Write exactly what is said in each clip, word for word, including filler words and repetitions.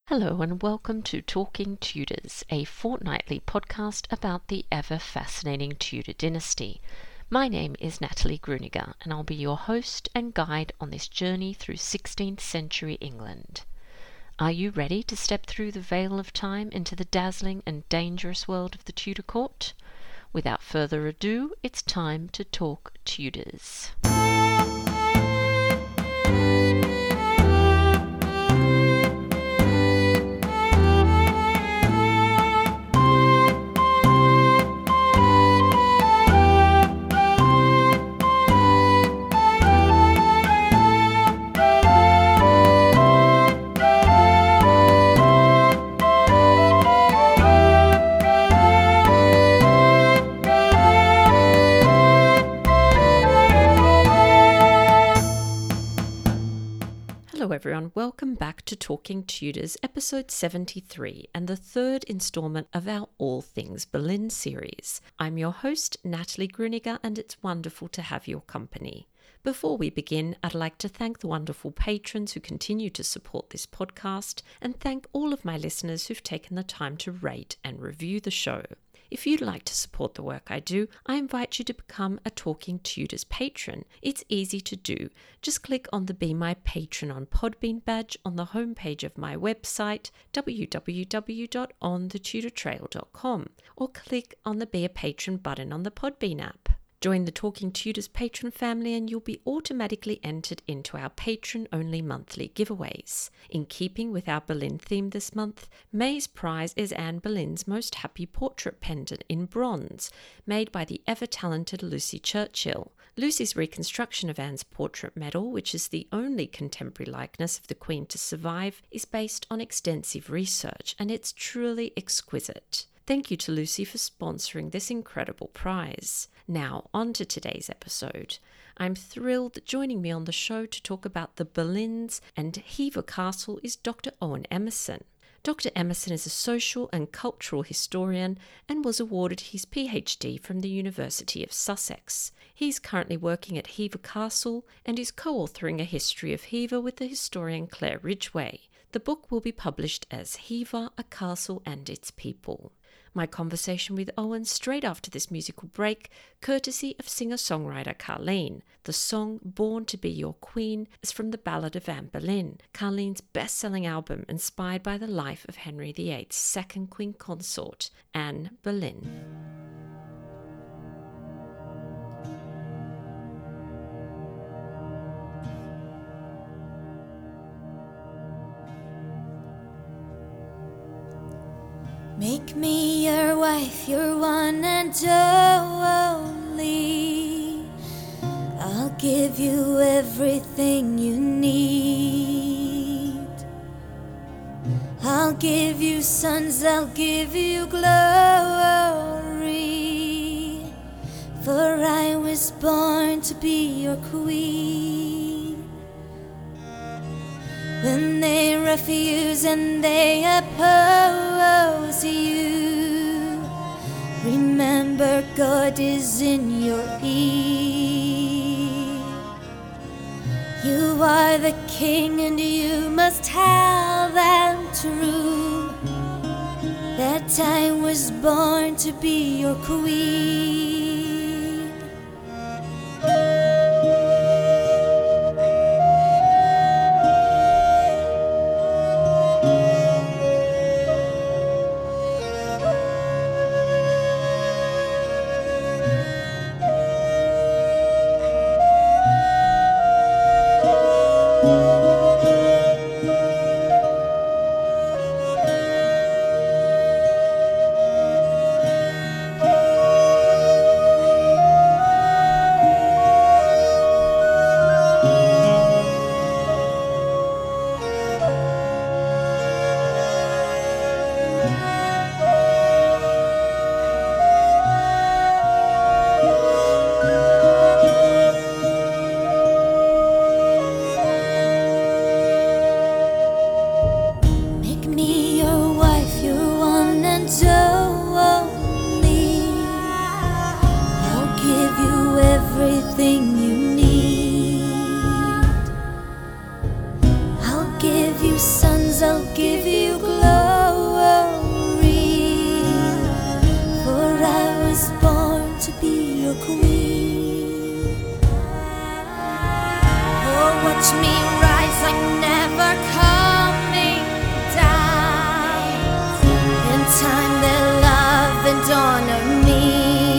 Hello and welcome to Talking Tudors, a fortnightly podcast about the ever-fascinating Tudor dynasty. My name is Natalie Gruniger and I'll be your host and guide on this journey through sixteenth century England. Are you ready to step through the veil of time into the dazzling and dangerous world of the Tudor court? Without further ado, it's time to talk Tudors. Hello everyone, welcome back to Talking Tudors, episode seventy-three, and the third instalment of our All Things Boleyn series. I'm your host, Natalie Gruniger, and it's wonderful to have your company. Before we begin, I'd like to thank the wonderful patrons who continue to support this podcast, and thank all of my listeners who've taken the time to rate and review the show. If you'd like to support the work I do, I invite you to become a Talking Tudors patron. It's easy to do. Just click on the Be My Patron on Podbean badge on the homepage of my website, w w w dot on the tudor trail dot com, or click on the Be a Patron button on the Podbean app. Join the Talking Tudors patron family and you'll be automatically entered into our patron-only monthly giveaways. In keeping with our Boleyn theme this month, May's prize is Anne Boleyn's Most Happy Portrait pendant in bronze, made by the ever-talented Lucy Churchill. Lucy's reconstruction of Anne's portrait medal, which is the only contemporary likeness of the Queen to survive, is based on extensive research, and it's truly exquisite. Thank you to Lucy for sponsoring this incredible prize. Now, on to today's episode. I'm thrilled that joining me on the show to talk about the Boleyns and Hever Castle is Doctor Owen Emmerson. Doctor Emmerson is a social and cultural historian and was awarded his P H D from the University of Sussex. He's currently working at Hever Castle and is co-authoring a history of Hever with the historian Claire Ridgway. The book will be published as Hever, a Castle and Its People. My conversation with Owen straight after this musical break, courtesy of singer-songwriter Carleen. The song Born to Be Your Queen is from the Ballad of Anne Boleyn, Carleen's best-selling album inspired by the life of Henry the eighth's second queen consort, Anne Boleyn. Make me your wife, your one and only. I'll give you everything you need. I'll give you sons, I'll give you glory. For I was born to be your queen. When they refuse and they oppose you, remember God is in your ear. You are the king and you must tell them true, that I was born to be your queen. to glory, for I was born to be your queen. Oh, watch me rise, I'm never coming down. In time they'll love and honor me.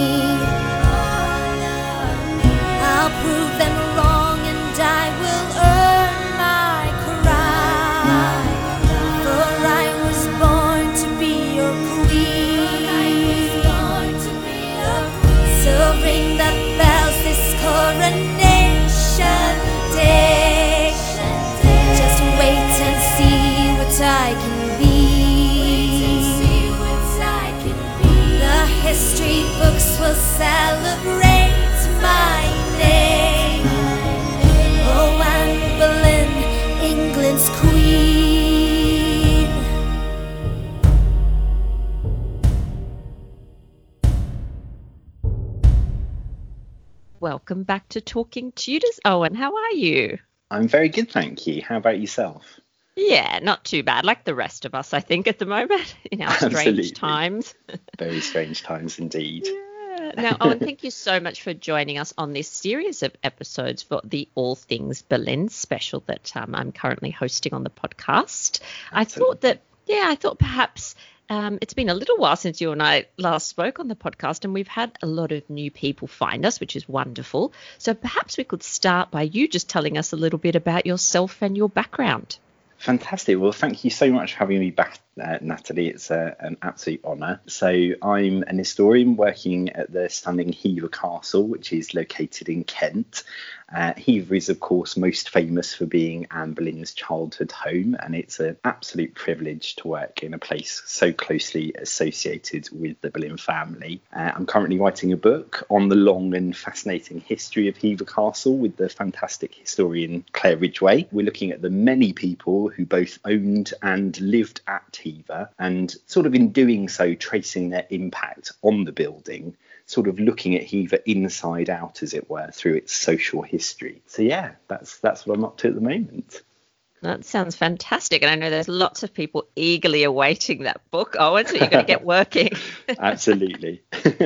I'll prove them wrong and I will earn my crown. For I was born to be your queen. So ring the bells this coronation day. Just wait and see what I can be. The history books will celebrate my name. Oh, Anne Boleyn, England's queen. Welcome back to Talking Tudors. Owen, how are you? I'm very good, thank you. How about yourself? Yeah, not too bad, like the rest of us, I think, at the moment, in our strange Absolutely. times. Very strange times indeed. Yeah. Now, Owen, thank you so much for joining us on this series of episodes for the All Things Boleyn special that um, I'm currently hosting on the podcast. Absolutely. I thought that, yeah, I thought perhaps um, it's been a little while since you and I last spoke on the podcast, and we've had a lot of new people find us, which is wonderful. So perhaps we could start by you just telling us a little bit about yourself and your background. Fantastic. Well, thank you so much for having me back, uh, Natalie. It's uh, an absolute honour. So I'm an historian working at the stunning Hever Castle, which is located in Kent. Uh, Hever is, of course, most famous for being Anne Boleyn's childhood home, and it's an absolute privilege to work in a place so closely associated with the Boleyn family. Uh, I'm currently writing a book on the long and fascinating history of Hever Castle with the fantastic historian Claire Ridgway. We're looking at the many people who both owned and lived at Hever, and sort of in doing so tracing their impact on the building, sort of looking at Hever inside out, as it were, through its social history. So yeah, that's that's what I'm up to at the moment. That sounds fantastic. And I know there's lots of people eagerly awaiting that book, Owen, so you're going to get working. Absolutely.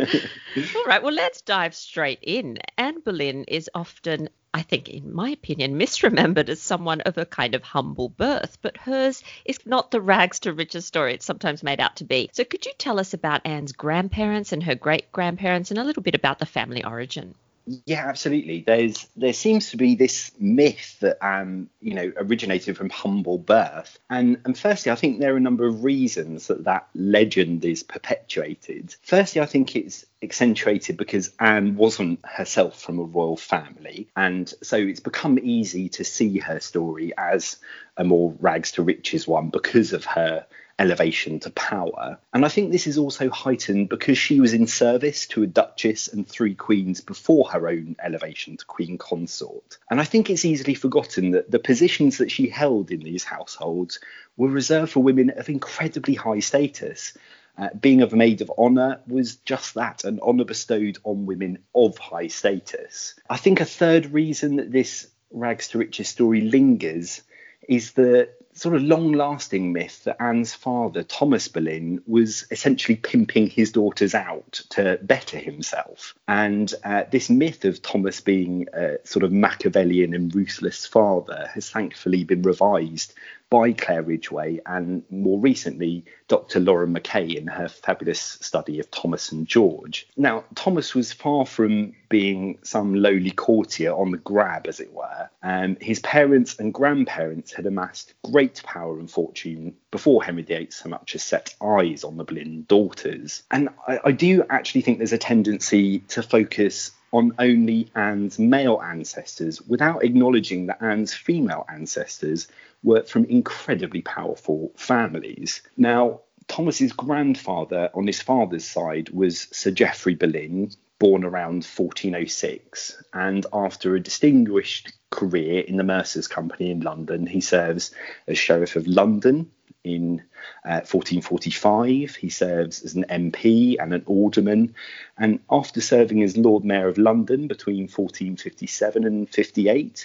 All right, well, let's dive straight in. Anne Boleyn is often, I think, in my opinion, misremembered as someone of a kind of humble birth, but hers is not the rags to riches story it's sometimes made out to be. So could you tell us about Anne's grandparents and her great-grandparents and a little bit about the family origin? Yeah, absolutely. There's there seems to be this myth that um you know originated from humble birth, and and firstly, I think there are a number of reasons that that legend is perpetuated. Firstly, I think it's accentuated because Anne wasn't herself from a royal family, and so it's become easy to see her story as a more rags to riches one because of her elevation to power. And I think this is also heightened because she was in service to a duchess and three queens before her own elevation to queen consort. And I think it's easily forgotten that the positions that she held in these households were reserved for women of incredibly high status. Uh, being of a maid of honour was just that, an honour bestowed on women of high status. I think a third reason that this rags to riches story lingers is the sort of long-lasting myth that Anne's father, Thomas Boleyn, was essentially pimping his daughters out to better himself. And uh, this myth of Thomas being a sort of Machiavellian and ruthless father has thankfully been revised by Claire Ridgway and more recently Doctor Lauren Mackay in her fabulous study of Thomas and George. Now, Thomas was far from being some lowly courtier on the grab, as it were. Um, his parents and grandparents had amassed great power and fortune before Henry the Eighth so much as set eyes on the Boleyn daughters. And I, I do actually think there's a tendency to focus on only Anne's male ancestors without acknowledging that Anne's female ancestors were from incredibly powerful families. Now, Thomas's grandfather on his father's side was Sir Geoffrey Boleyn, born around fourteen oh six, and after a distinguished career in the Mercers Company in London, he serves as Sheriff of London in uh, fourteen forty-five. He serves as an M P and an alderman, and after serving as Lord Mayor of London between fourteen fifty-seven and fifty-eight,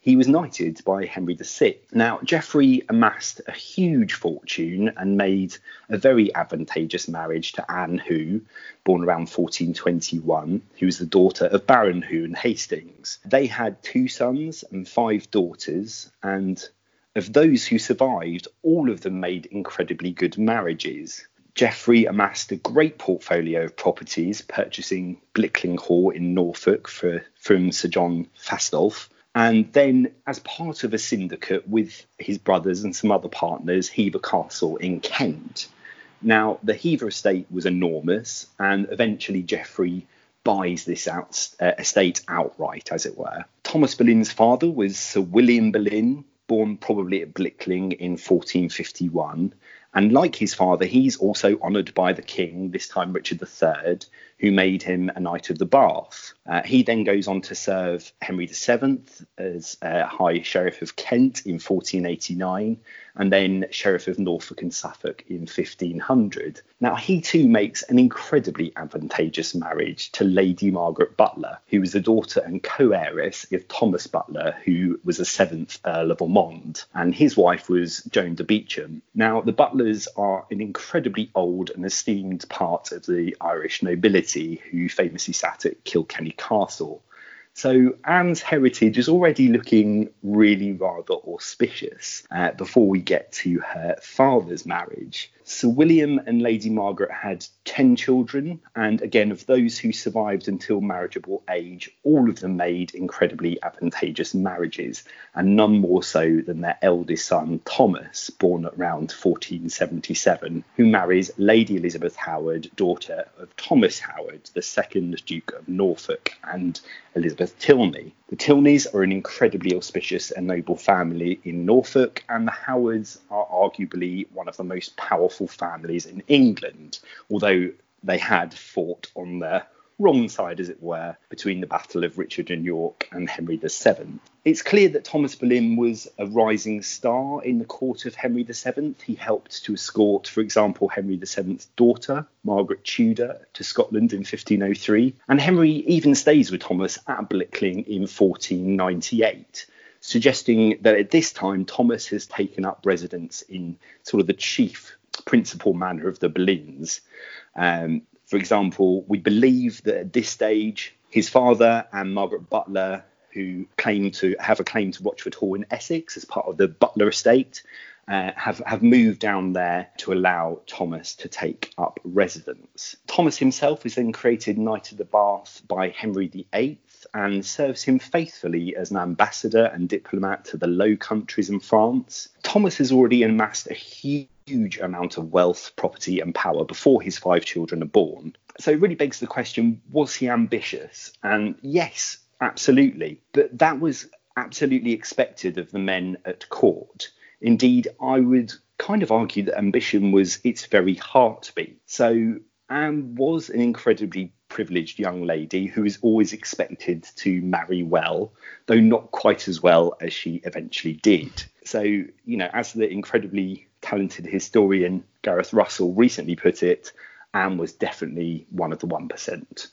he was knighted by Henry the Sixth. Now, Geoffrey amassed a huge fortune and made a very advantageous marriage to Anne Hu, born around fourteen twenty-one, who was the daughter of Baron Hu and Hastings. They had two sons and five daughters, and of those who survived, all of them made incredibly good marriages. Geoffrey amassed a great portfolio of properties, purchasing Blickling Hall in Norfolk for, from Sir John Fastolf. And then, as part of a syndicate with his brothers and some other partners, Hever Castle in Kent. Now, the Hever estate was enormous, and eventually Geoffrey buys this out, uh, estate outright, as it were. Thomas Boleyn's father was Sir William Boleyn, born probably at Blickling in fourteen fifty-one. And like his father, he's also honoured by the king, this time Richard the Third, who made him a Knight of the Bath. Uh, he then goes on to serve Henry the Seventh as uh, High Sheriff of Kent in fourteen eighty-nine, and then Sheriff of Norfolk and Suffolk in fifteen hundred. Now, he too makes an incredibly advantageous marriage to Lady Margaret Butler, who was the daughter and co-heiress of Thomas Butler, who was the seventh Earl of Ormond, and his wife was Joan de Beauchamp. Now, the Butlers are an incredibly old and esteemed part of the Irish nobility who famously sat at Kilkenny Castle. So Anne's heritage is already looking really rather auspicious uh, before we get to her father's marriage. Sir William and Lady Margaret had ten children, and again, of those who survived until marriageable age, all of them made incredibly advantageous marriages, and none more so than their eldest son, Thomas, born around fourteen seventy-seven, who marries Lady Elizabeth Howard, daughter of Thomas Howard, the second Duke of Norfolk, and Elizabeth Tilney. The Tilneys are an incredibly auspicious and noble family in Norfolk, and the Howards are arguably one of the most powerful families in England, although they had fought on the wrong side, as it were, between the Battle of Richard and York and Henry the Seventh. It's clear that Thomas Boleyn was a rising star in the court of Henry the Seventh. He helped to escort, for example, Henry the Seventh's daughter, Margaret Tudor, to Scotland in fifteen oh three. And Henry even stays with Thomas at Blickling in fourteen ninety-eight, suggesting that at this time Thomas has taken up residence in sort of the chief principal manor of the Boleyns. Um, for example, we believe that at this stage, his father and Margaret Butler, who claim to have a claim to Rochford Hall in Essex as part of the Butler estate, uh, have, have moved down there to allow Thomas to take up residence. Thomas himself is then created Knight of the Bath by Henry the Eighth and serves him faithfully as an ambassador and diplomat to the Low Countries and France. Thomas has already amassed a huge huge amount of wealth, property and power before his five children are born. So it really begs the question, was he ambitious? And yes, absolutely. But that was absolutely expected of the men at court. Indeed, I would kind of argue that ambition was its very heartbeat. So Anne was an incredibly privileged young lady who is always expected to marry well, though not quite as well as she eventually did. So, you know, as the incredibly talented historian Gareth Russell recently put it, Anne was definitely one of the one percent.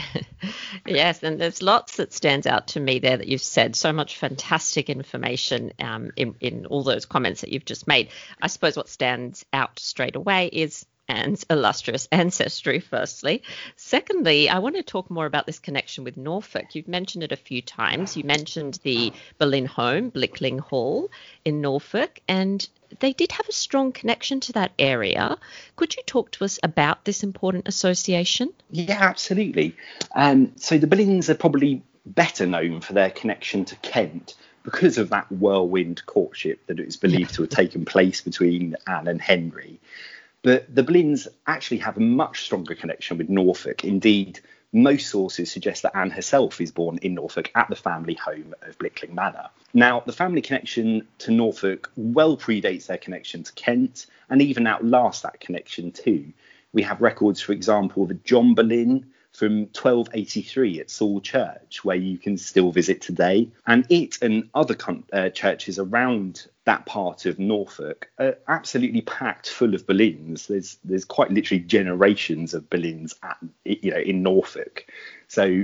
Yes, and there's lots that stands out to me there that you've said. So much fantastic information um, in, in all those comments that you've just made. I suppose what stands out straight away is Anne's illustrious ancestry, firstly. Secondly, I want to talk more about this connection with Norfolk. You've mentioned it a few times. You mentioned the Boleyn home, Blickling Hall in Norfolk, and they did have a strong connection to that area. Could you talk to us about this important association? Yeah, absolutely. Um, so the Boleyns are probably better known for their connection to Kent because of that whirlwind courtship that is believed to have taken place between Anne and Henry. But the Boleyns actually have a much stronger connection with Norfolk. Indeed, most sources suggest that Anne herself is born in Norfolk at the family home of Blickling Manor. Now, the family connection to Norfolk well predates their connection to Kent and even outlasts that connection too. We have records, for example, of John Boleyn from twelve eighty-three at Saul Church, where you can still visit today. And it and other con- uh, churches around that part of Norfolk are absolutely packed full of Boleyns. There's there's quite literally generations of Boleyns at, you know, in Norfolk. So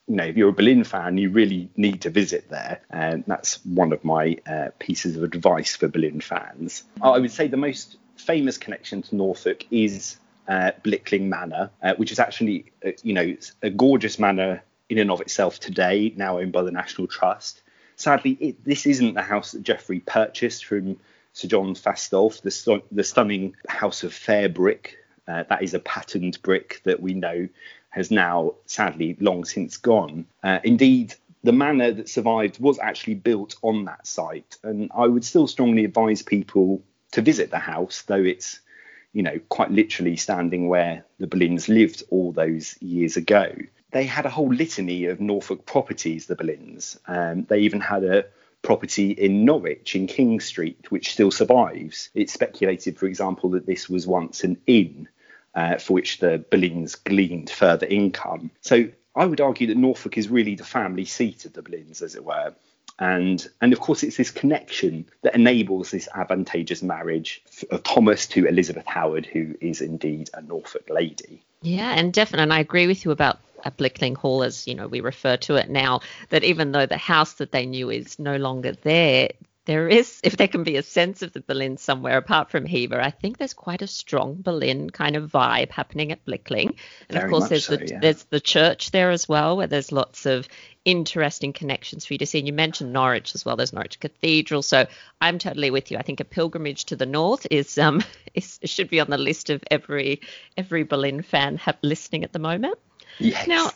you know, if you're a Boleyn fan, you really need to visit there. And that's one of my uh, pieces of advice for Boleyn fans. I would say the most famous connection to Norfolk is uh, Blickling Manor, uh, which is actually, uh, you know, a gorgeous manor in and of itself today, now owned by the National Trust. Sadly, it, this isn't the house that Geoffrey purchased from Sir John Fastolf, the, st- the stunning House of Fair brick. Uh, that is a patterned brick that we know has now, sadly, long since gone. Uh, indeed, the manor that survived was actually built on that site. And I would still strongly advise people to visit the house, though it's, you know, quite literally standing where the Boleyns lived all those years ago. They had a whole litany of Norfolk properties, the Boleyns. Um, they even had a property in Norwich, in King Street, which still survives. It's speculated, for example, that this was once an inn uh, for which the Boleyns gleaned further income. So I would argue that Norfolk is really the family seat of the Boleyns, as it were. And, and of course, it's this connection that enables this advantageous marriage of Thomas to Elizabeth Howard, who is indeed a Norfolk lady. Yeah, and definitely, and I agree with you about at Blickling Hall, as you know, we refer to it now, that even though the house that they knew is no longer there, there is, if there can be a sense of the Boleyn somewhere apart from Hever, I think there's quite a strong Boleyn kind of vibe happening at Blickling. And Very of course, much there's so, the yeah. there's the church there as well, where there's lots of interesting connections for you to see. And you mentioned Norwich as well. There's Norwich Cathedral. So I'm totally with you. I think a pilgrimage to the north is um is should be on the list of every every Boleyn fan have listening at the moment. Yes. Now,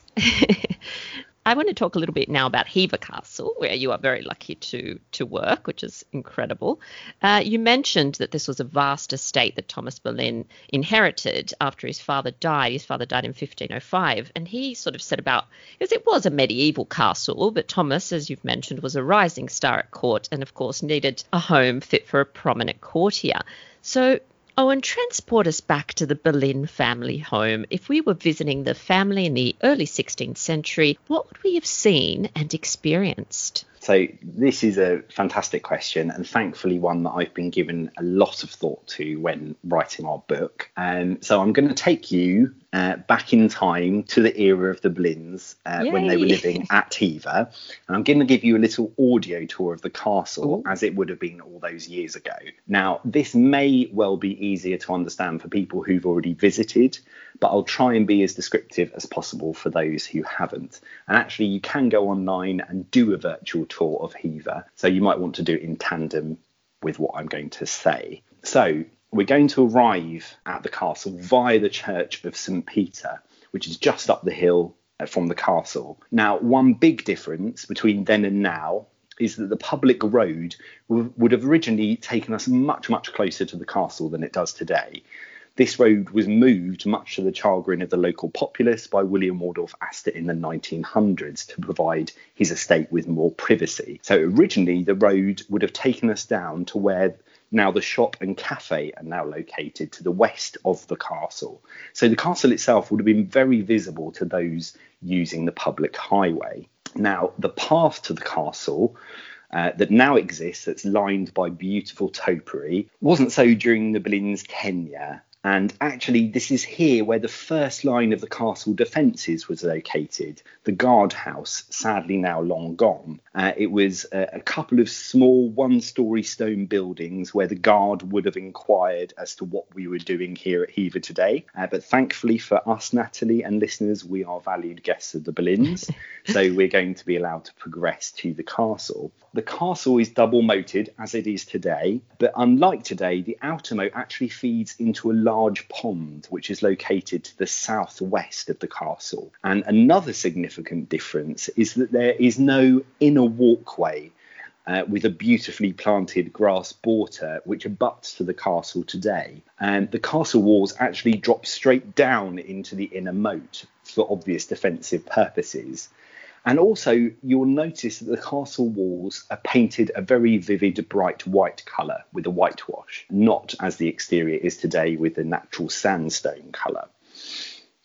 I want to talk a little bit now about Hever Castle, where you are very lucky to to work, which is incredible. Uh, you mentioned that this was a vast estate that Thomas Boleyn inherited after his father died. His father died in fifteen oh five, and he sort of set about, because it was a medieval castle, but Thomas, as you've mentioned, was a rising star at court and, of course, needed a home fit for a prominent courtier. So, Owen, transport us back to the Boleyn family home. If we were visiting the family in the early sixteenth century, what would we have seen and experienced? So this is a fantastic question, and thankfully one that I've been given a lot of thought to when writing our book. Um, so I'm going to take you uh, back in time to the era of the Boleyns uh, when they were living at Hever. And I'm going to give you a little audio tour of the castle, Ooh. as it would have been all those years ago. Now, this may well be easier to understand for people who've already visited, but I'll try and be as descriptive as possible for those who haven't. And actually, you can go online and do a virtual tour of Hever, so you might want to do it in tandem with what I'm going to say. So we're going to arrive at the castle via the Church of St Peter, which is just up the hill from the castle. Now, one big difference between then and now is that the public road w- would have originally taken us much, much closer to the castle than it does today. This road was moved, much to the chagrin of the local populace, by William Waldorf Astor in the nineteen hundreds to provide his estate with more privacy. So originally the road would have taken us down to where now the shop and cafe are now located, to the west of the castle. So the castle itself would have been very visible to those using the public highway. Now, the path to the castle Uh, that now exists, that's lined by beautiful topiary, wasn't so during the Boleyns' tenure. And actually, this is here where the first line of the castle defences was located, the guardhouse, sadly now long gone. Uh, it was a, a couple of small one-storey stone buildings where the guard would have inquired as to what we were doing here at Hever today. Uh, but thankfully for us, Natalie, and listeners, we are valued guests of the Boleyns, so we're going to be allowed to progress to the castle. The castle is double-moated, as it is today, but unlike today, the outer moat actually feeds into a large pond, which is located to the southwest of the castle. And another significant difference is that there is no inner walkway uh, with a beautifully planted grass border which abuts to the castle today. And the castle walls actually drop straight down into the inner moat for obvious defensive purposes. And also, you'll notice that the castle walls are painted a very vivid, bright white colour with a whitewash, not as the exterior is today with the natural sandstone colour.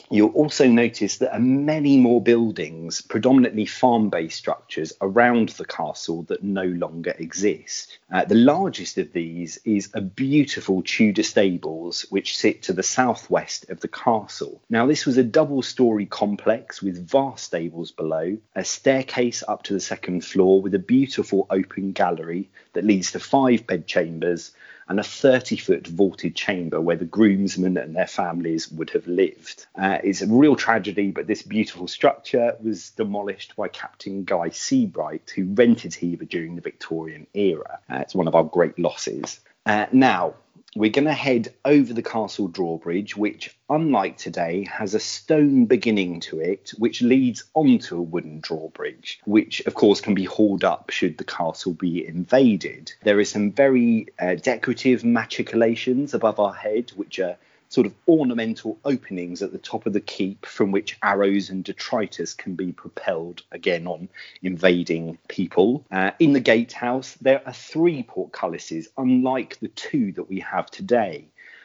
You'll also notice there are many more buildings, predominantly farm-based structures, around the castle that no longer exist. Uh, the largest of these is a beautiful Tudor stables, which sit to the southwest of the castle. Now, this was a double-storey complex with vast stables below, a staircase up to the second floor with a beautiful open gallery that leads to five bedchambers, and a thirty-foot vaulted chamber where the groomsmen and their families would have lived. Uh, it's a real tragedy, but this beautiful structure was demolished by Captain Guy Seabright, who rented Hever during the Victorian era. Uh, it's one of our great losses. Uh, now, we're going to head over the castle drawbridge, which, unlike today, has a stone beginning to it, which leads onto a wooden drawbridge, which, of course, can be hauled up should the castle be invaded. There are some very uh, decorative machicolations above our head, which are sort of ornamental openings at the top of the keep from which arrows and detritus can be propelled, again, on invading people. Uh, in the gatehouse, there are three portcullises, unlike the two that we have today.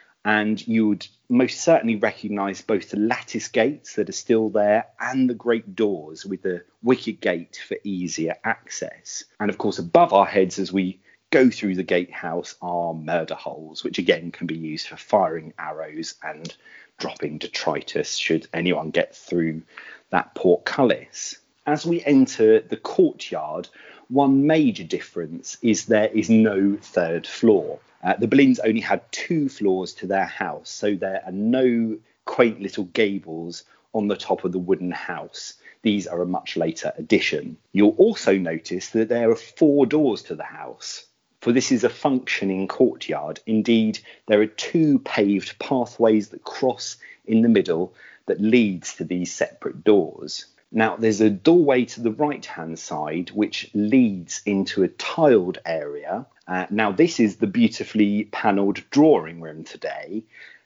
And you would most certainly recognise both the lattice gates that are still there and the great doors with the wicket gate for easier access. And of course, above our heads as we go through the gatehouse are murder holes, which again can be used for firing arrows and dropping detritus should anyone get through that portcullis. As we enter the courtyard, one major difference is there is no third floor. Uh, the Boleyns only had two floors to their house, so there are no quaint little gables on the top of the wooden house. These are a much later addition. You'll also notice that there are four doors to the house, for this is a functioning courtyard. Indeed, there are two paved pathways that cross in the middle that leads to these separate doors. Now, there's a doorway to the right-hand side which leads into a tiled area. Uh, now, this is the beautifully panelled drawing room today.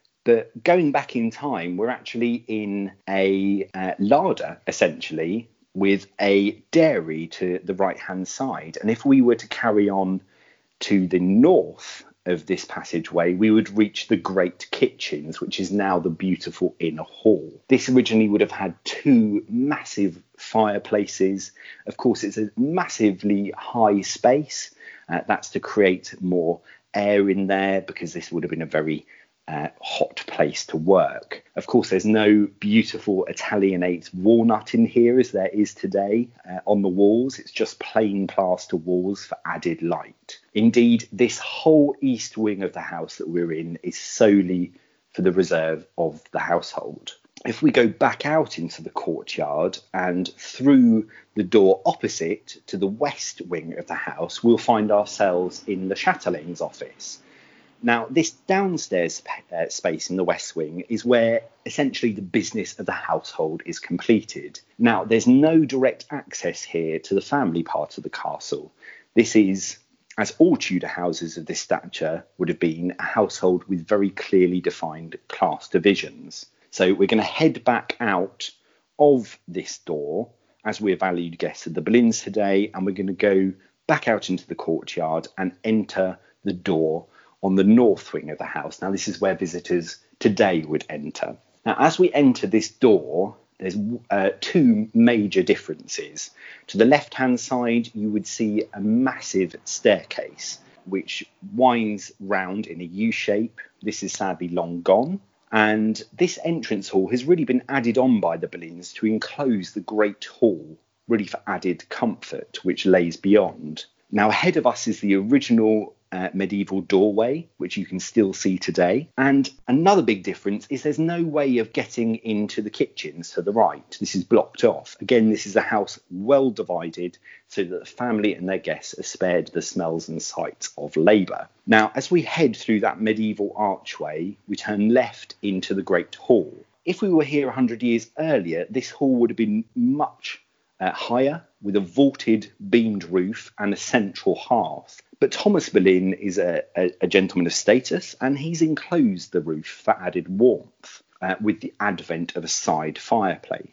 But going back in time, we're actually in a uh, larder, essentially, with a dairy to the right-hand side. And if we were to carry on to the north of this passageway, we would reach the Great Kitchens, which is now the beautiful inner hall. This originally would have had two massive fireplaces. Of course, it's a massively high space. Uh, that's to create more air in there, because this would have been a very uh, hot place to work. Of course, there's no beautiful Italianate walnut in here as there is today uh, on the walls. It's just plain plaster walls for added light. Indeed, this whole east wing of the house that we're in is solely for the reserve of the household. If we go back out into the courtyard and through the door opposite to the west wing of the house, we'll find ourselves in the Chatelain's office. Now, this downstairs uh, space in the west wing is where essentially the business of the household is completed. Now, there's no direct access here to the family part of the castle. This is, as all Tudor houses of this stature would have been, a household with very clearly defined class divisions. So we're going to head back out of this door as we're valued guests of the Boleyns today, and we're going to go back out into the courtyard and enter the door on the north wing of the house. Now, this is where visitors today would enter. Now, as we enter this door, there's uh, two major differences. To the left-hand side, you would see a massive staircase, which winds round in a U shape. This is sadly long gone. And this entrance hall has really been added on by the Boleyns to enclose the Great Hall, really for added comfort, which lays beyond. Now, ahead of us is the original Uh, medieval doorway, which you can still see today. And another big difference is there's no way of getting into the kitchens to the right. This is blocked off. Again, this is a house well divided so that the family and their guests are spared the smells and sights of labour. Now, as we head through that medieval archway, we turn left into the Great Hall. If we were here one hundred years earlier, this hall would have been much uh, higher, with a vaulted beamed roof and a central hearth. But Thomas Boleyn is a, a, a gentleman of status, and he's enclosed the roof for added warmth uh, with the advent of a side fireplace.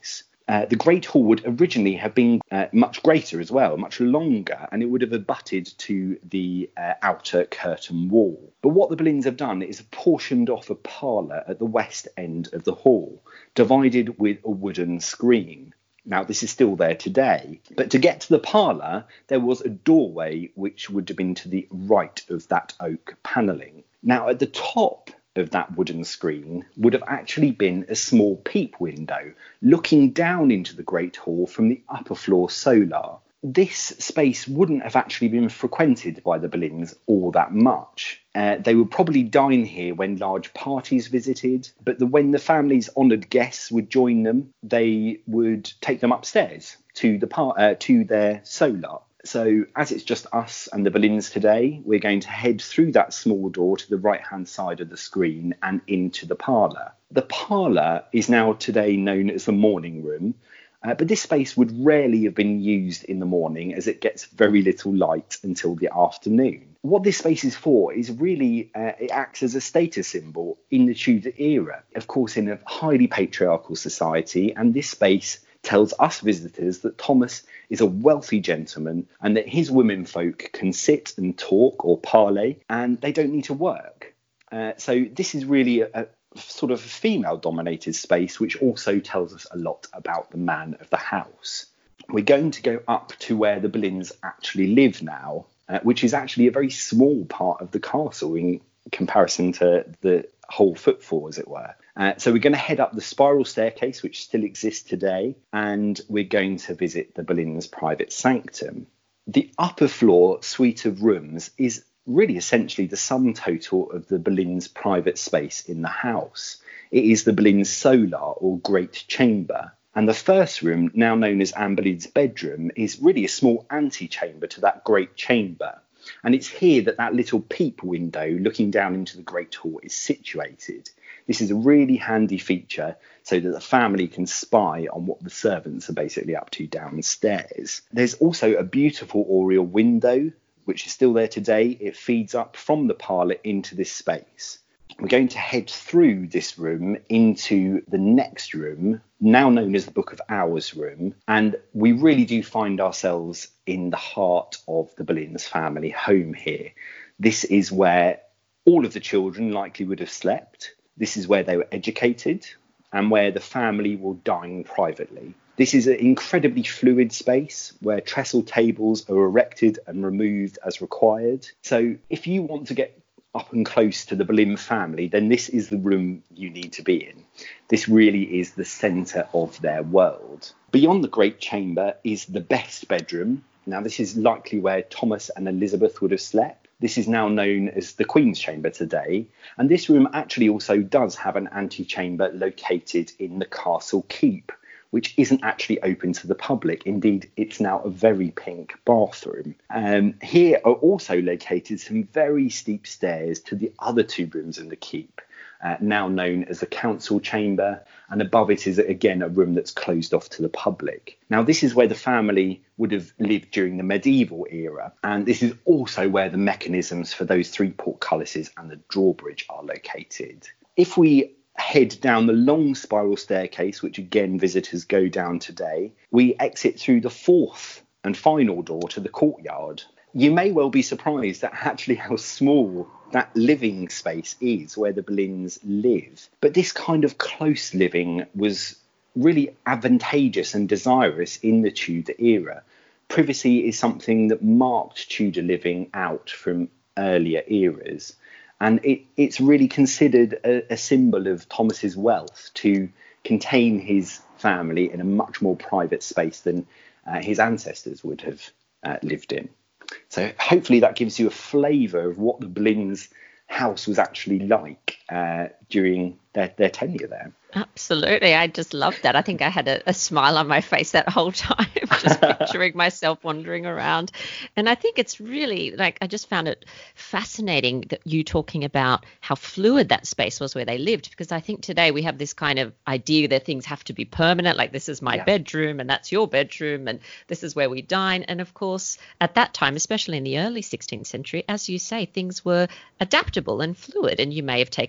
Uh, the Great Hall would originally have been uh, much greater as well, much longer, and it would have abutted to the uh, outer curtain wall. But what the Boleyns have done is portioned off a parlour at the west end of the hall, divided with a wooden screen. Now, this is still there today, but to get to the parlour, there was a doorway which would have been to the right of that oak panelling. Now, at the top of that wooden screen would have actually been a small peep window looking down into the Great Hall from the upper floor solar. This space wouldn't have actually been frequented by the Boleyns all that much. Uh, they would probably dine here when large parties visited, but the, when the family's honoured guests would join them, they would take them upstairs to the par- uh, to their solar. So as it's just us and the Boleyns today, we're going to head through that small door to the right-hand side of the screen and into the parlour. The parlour is now today known as the morning room, uh, but this space would rarely have been used in the morning as it gets very little light until the afternoon. What this space is for is really, uh, it acts as a status symbol in the Tudor era, of course in a highly patriarchal society, and this space tells us visitors that Thomas is a wealthy gentleman and that his womenfolk can sit and talk or parley and they don't need to work. Uh, so this is really a, a sort of female-dominated space, which also tells us a lot about the man of the house. We're going to go up to where the Boleyns actually live now, uh, which is actually a very small part of the castle in comparison to the whole footfall, as it were. Uh, so we're going to head up the spiral staircase, which still exists today, and we're going to visit the Boleyns' private sanctum. The upper floor suite of rooms is really essentially the sum total of the Boleyns' private space in the house. It is the Boleyns' solar or great chamber. And the first room, now known as Anne Boleyn's bedroom, is really a small antechamber to that great chamber. And it's here that that little peep window looking down into the Great Hall is situated. This is a really handy feature so that the family can spy on what the servants are basically up to downstairs. There's also a beautiful oriel window, which is still there today. It feeds up from the parlour into this space. We're going to head through this room into the next room, now known as the Book of Hours room, and we really do find ourselves in the heart of the Boleyns family home here. This is where all of the children likely would have slept. This is where they were educated and where the family will dine privately. This is an incredibly fluid space where trestle tables are erected and removed as required. So if you want to get up and close to the Boleyn family, then this is the room you need to be in. This really is the centre of their world. Beyond the Great Chamber is the best bedroom. Now, this is likely where Thomas and Elizabeth would have slept. This is now known as the Queen's Chamber today. And this room actually also does have an antechamber located in the castle keep, which isn't actually open to the public. Indeed, it's now a very pink bathroom. Um, here are also located some very steep stairs to the other two rooms in the keep, uh, now known as the council chamber, and above it is again a room that's closed off to the public. Now, this is where the family would have lived during the medieval era, and this is also where the mechanisms for those three portcullises and the drawbridge are located. If we head down the long spiral staircase, which again visitors go down today, we exit through the fourth and final door to the courtyard. You may well be surprised at actually how small that living space is where the Boleyns live. But this kind of close living was really advantageous and desirous in the Tudor era. Privacy is something that marked Tudor living out from earlier eras. And it, it's really considered a, a symbol of Thomas's wealth to contain his family in a much more private space than uh, his ancestors would have uh, lived in. So hopefully that gives you a flavour of what the Boleyns' house was actually like uh, during their, their tenure there. Absolutely. I just loved that. I think I had a, a smile on my face that whole time, just picturing myself wandering around. And I think it's really like, I just found it fascinating that you talking about how fluid that space was where they lived, because I think today we have this kind of idea that things have to be permanent, like this is my yeah. bedroom and that's your bedroom and this is where we dine. And of course, at that time, especially in the early sixteenth century, as you say, things were adaptable and fluid, and you may have taken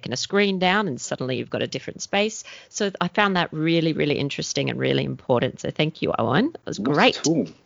taken a screen down and suddenly you've got a different space. So I found that really, really interesting and really important. So thank you, Owen. It was great.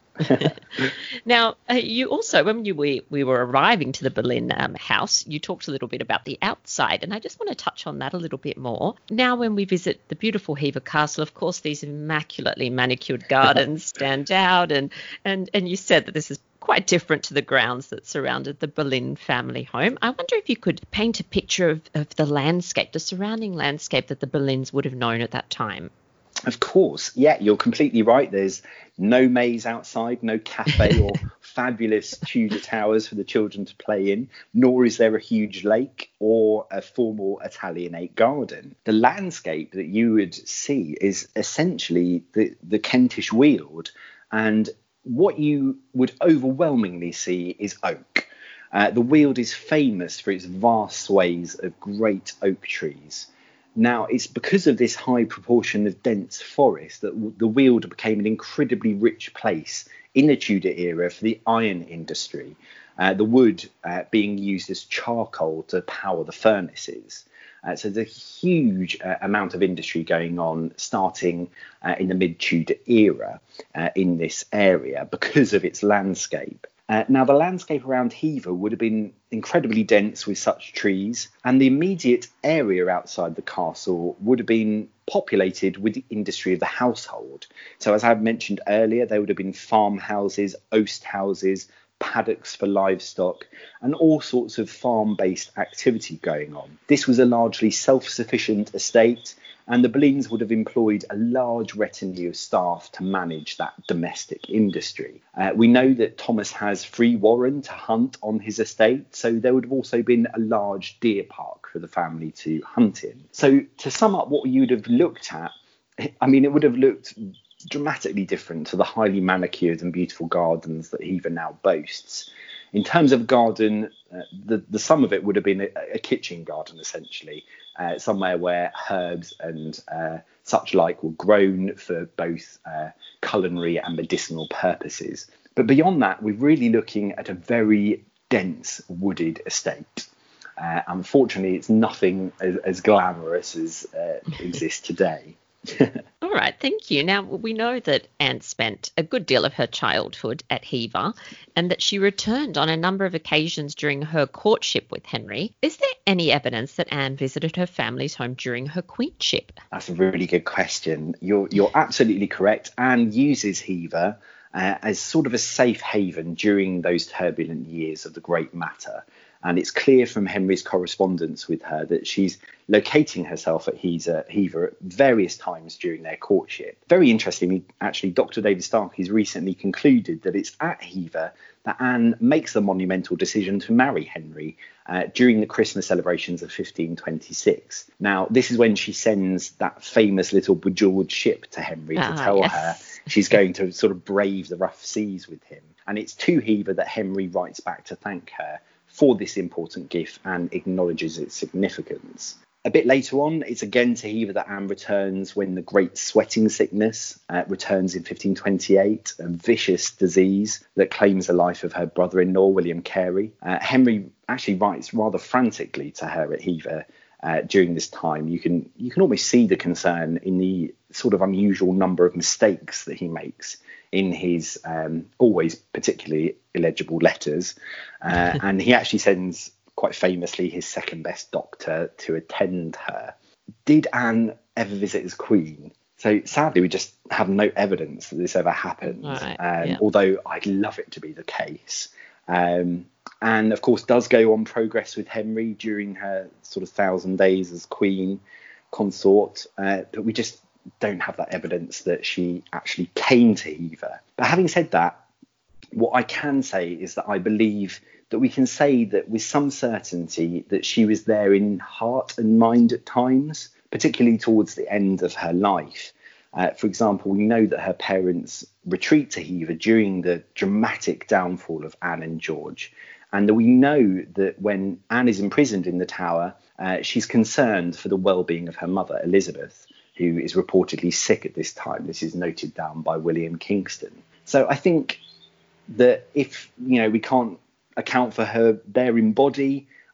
Now, uh, you also, when you, we, we were arriving to the Boleyn um, house, you talked a little bit about the outside, and I just want to touch on that a little bit more. Now, when we visit the beautiful Hever Castle, of course, these immaculately manicured gardens stand out, and, and, and you said that this is quite different to the grounds that surrounded the Boleyn family home. I wonder if you could paint a picture of, of the landscape, the surrounding landscape that the Boleyns would have known at that time. Of course. Yeah, you're completely right. There's no maze outside, no cafe or fabulous Tudor towers for the children to play in, nor is there a huge lake or a formal Italianate garden. The landscape that you would see is essentially the, the Kentish Weald, and what you would overwhelmingly see is oak. Uh, the Weald is famous for its vast sways of great oak trees. Now, it's because of this high proportion of dense forest that w- the Weald became an incredibly rich place in the Tudor era for the iron industry, uh, the wood uh, being used as charcoal to power the furnaces. Uh, so there's a huge uh, amount of industry going on starting uh, in the mid-Tudor era uh, in this area because of its landscape. Uh, now, the landscape around Hever would have been incredibly dense with such trees, and the immediate area outside the castle would have been populated with the industry of the household. So, as I mentioned earlier, there would have been farmhouses, oast houses, paddocks for livestock, and all sorts of farm-based activity going on. This was a largely self-sufficient estate, and the Boleyns would have employed a large retinue of staff to manage that domestic industry. Uh, we know that Thomas has free warren to hunt on his estate, so there would have also been a large deer park for the family to hunt in. So to sum up what you would have looked at, I mean, it would have looked dramatically different to the highly manicured and beautiful gardens that Hever now boasts. In terms of garden, uh, the, the sum of it would have been a, a kitchen garden, essentially, uh, somewhere where herbs and uh, such like were grown for both uh, culinary and medicinal purposes. But beyond that, we're really looking at a very dense wooded estate. Uh, unfortunately, it's nothing as, as glamorous as uh, exists today. All right, thank you. Now, we know that Anne spent a good deal of her childhood at Hever and that she returned on a number of occasions during her courtship with Henry. Is there any evidence that Anne visited her family's home during her queenship? That's a really good question. You're, you're absolutely correct. Anne uses Hever uh, as sort of a safe haven during those turbulent years of the Great Matter. And it's clear from Henry's correspondence with her that she's locating herself at Hever at various times during their courtship. Very interestingly, actually, Doctor David Stark has recently concluded that it's at Hever that Anne makes the monumental decision to marry Henry uh, during the Christmas celebrations of fifteen twenty-six. Now, this is when she sends that famous little bejeweled ship to Henry to ah, tell yes. her she's going to sort of brave the rough seas with him. And it's to Hever that Henry writes back to thank her for this important gift and acknowledges its significance. A bit later on, it's again to Hever that Anne returns when the Great Sweating Sickness uh, returns in fifteen twenty-eight, a vicious disease that claims the life of her brother-in-law, William Carey. Uh, Henry actually writes rather frantically to her at Hever uh, during this time. You can you can almost see the concern in the sort of unusual number of mistakes that he makes in his um, always particularly illegible letters. Uh, and he actually sends, quite famously, his second best doctor to attend her. Did Anne ever visit as queen? So sadly, we just have no evidence that this ever happened, right, um, yeah. although I'd love it to be the case. Um, and of course, does go on progress with Henry during her sort of thousand days as queen consort, uh, but we just don't have that evidence that she actually came to Hever. But having said that, what I can say is that I believe that we can say that with some certainty that she was there in heart and mind at times, particularly towards the end of her life. Uh, for example, we know that her parents retreat to Hever during the dramatic downfall of Anne and George. And that we know that when Anne is imprisoned in the Tower, uh, she's concerned for the well-being of her mother, Elizabeth, who is reportedly sick at this time. This is noted down by William Kingston. So I think that if, you know, we can't account for her there in body,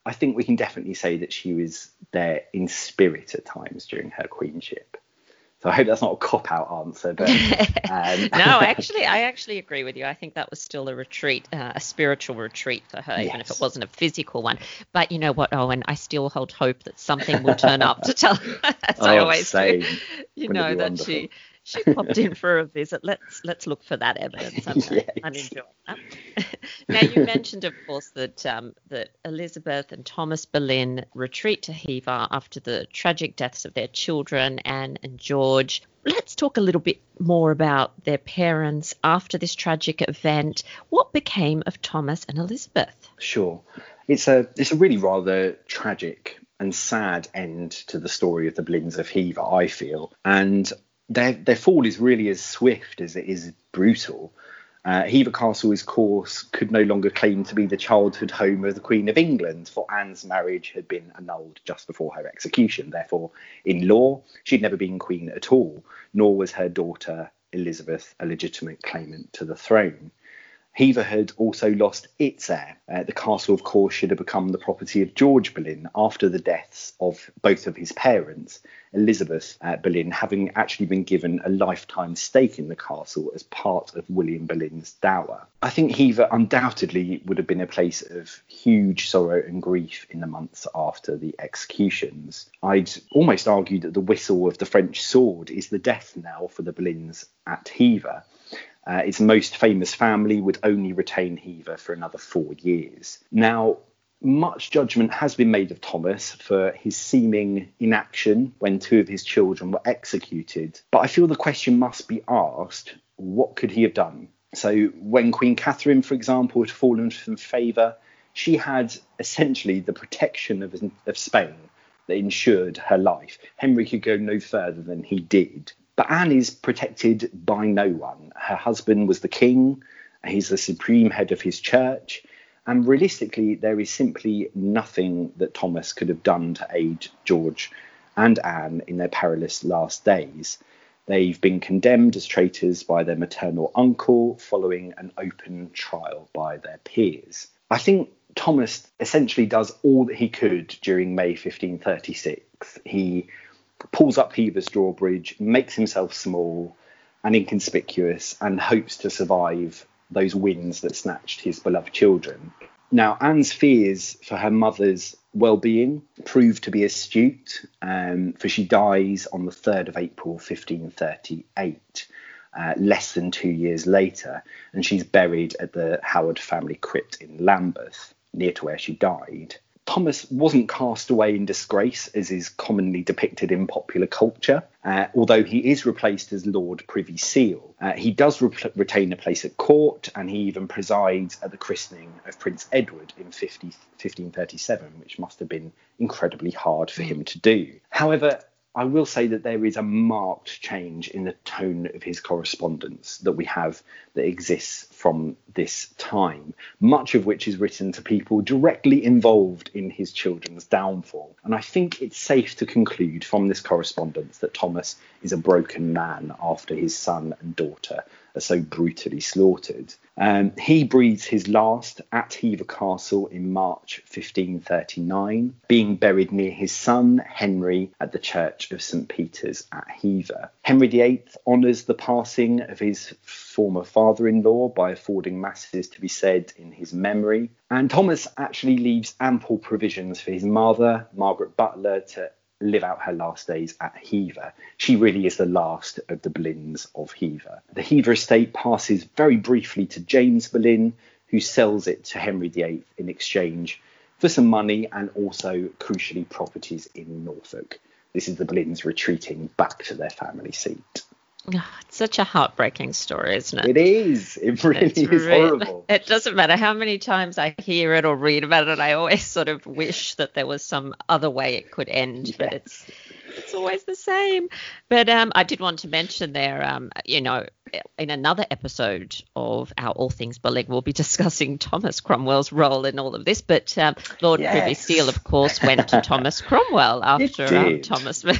I think we can definitely say that she was there in spirit at times during her queenship. So I hope that's not a cop-out answer, but um... no, actually, I actually agree with you. I think that was still a retreat, uh, a spiritual retreat for her, yes. even if it wasn't a physical one. But you know what, Owen? I still hold hope that something will turn up to tell her, as oh, I always same. do. You Wouldn't know that wonderful? she she popped in for a visit. Let's let's look for that evidence. I'm, yes. I'm enjoying that. Now, you mentioned, of course, that um, that Elizabeth and Thomas Boleyn retreat to Hever after the tragic deaths of their children, Anne and George. Let's talk a little bit more about their parents after this tragic event. What became of Thomas and Elizabeth? Sure. It's a it's a really rather tragic and sad end to the story of the Boleyns of Hever, I feel. And their their fall is really as swift as it is brutal. Uh, Hever Castle, of course, could no longer claim to be the childhood home of the Queen of England, for Anne's marriage had been annulled just before her execution. Therefore, in law, she'd never been queen at all, nor was her daughter Elizabeth a legitimate claimant to the throne. Hever had also lost its heir. Uh, the castle, of course, should have become the property of George Boleyn after the deaths of both of his parents, Elizabeth uh, Boleyn having actually been given a lifetime stake in the castle as part of William Boleyn's dower. I think Hever undoubtedly would have been a place of huge sorrow and grief in the months after the executions. I'd almost argue that the whistle of the French sword is the death knell for the Boleyns at Hever. Uh, its most famous family would only retain Hever for another four years. Now, much judgment has been made of Thomas for his seeming inaction when two of his children were executed. But I feel the question must be asked, what could he have done? So when Queen Catherine, for example, had fallen from favour, she had essentially the protection of, of Spain that ensured her life. Henry could go no further than he did. But Anne is protected by no one. Her husband was the king. He's the supreme head of his church. And realistically, there is simply nothing that Thomas could have done to aid George and Anne in their perilous last days. They've been condemned as traitors by their maternal uncle following an open trial by their peers. I think Thomas essentially does all that he could during May fifteen thirty-six. He pulls up Hever's drawbridge, makes himself small and inconspicuous, and hopes to survive those winds that snatched his beloved children. Now, Anne's fears for her mother's well-being proved to be astute, um, for she dies on the third of April fifteen thirty-eight, uh, less than two years later, and she's buried at the Howard family crypt in Lambeth, near to where she died. Thomas wasn't cast away in disgrace, as is commonly depicted in popular culture, uh, although he is replaced as Lord Privy Seal. Uh, he does re- retain a place at court, and he even presides at the christening of Prince Edward in fifteen thirty-seven, which must have been incredibly hard for him to do. However, I will say that there is a marked change in the tone of his correspondence that we have that exists from this time, much of which is written to people directly involved in his children's downfall. And I think it's safe to conclude from this correspondence that Thomas is a broken man after his son and daughter are so brutally slaughtered. Um, he breathes his last at Hever Castle in March fifteen thirty-nine, being buried near his son Henry at the Church of Saint Peter's at Hever. Henry the Eighth honours the passing of his former father-in-law by affording masses to be said in his memory. And Thomas actually leaves ample provisions for his mother, Margaret Butler, to live out her last days at Hever. She really is the last of the Boleyns of Hever. The Hever estate passes very briefly to James Boleyn, who sells it to Henry the Eighth in exchange for some money and also, crucially, properties in Norfolk. This is the Boleyns retreating back to their family seat. Oh, it's such a heartbreaking story, isn't it? It is. It really it's is really, horrible. It doesn't matter how many times I hear it or read about it. I always sort of wish that there was some other way it could end, yes. But it's it's always the same. But um, I did want to mention there, um, you know, in another episode of our All Things Boleyn, we'll be discussing Thomas Cromwell's role in all of this. But um, Lord yes. Privy Seal, of course, went to Thomas Cromwell after um, Thomas. so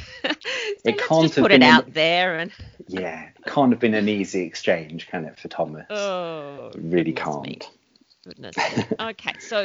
it let's can't just have put it been out an, there. and Yeah, it can't have been an easy exchange, can it, for Thomas? Oh, it really goodness can't. Me. Goodness. Okay, so uh,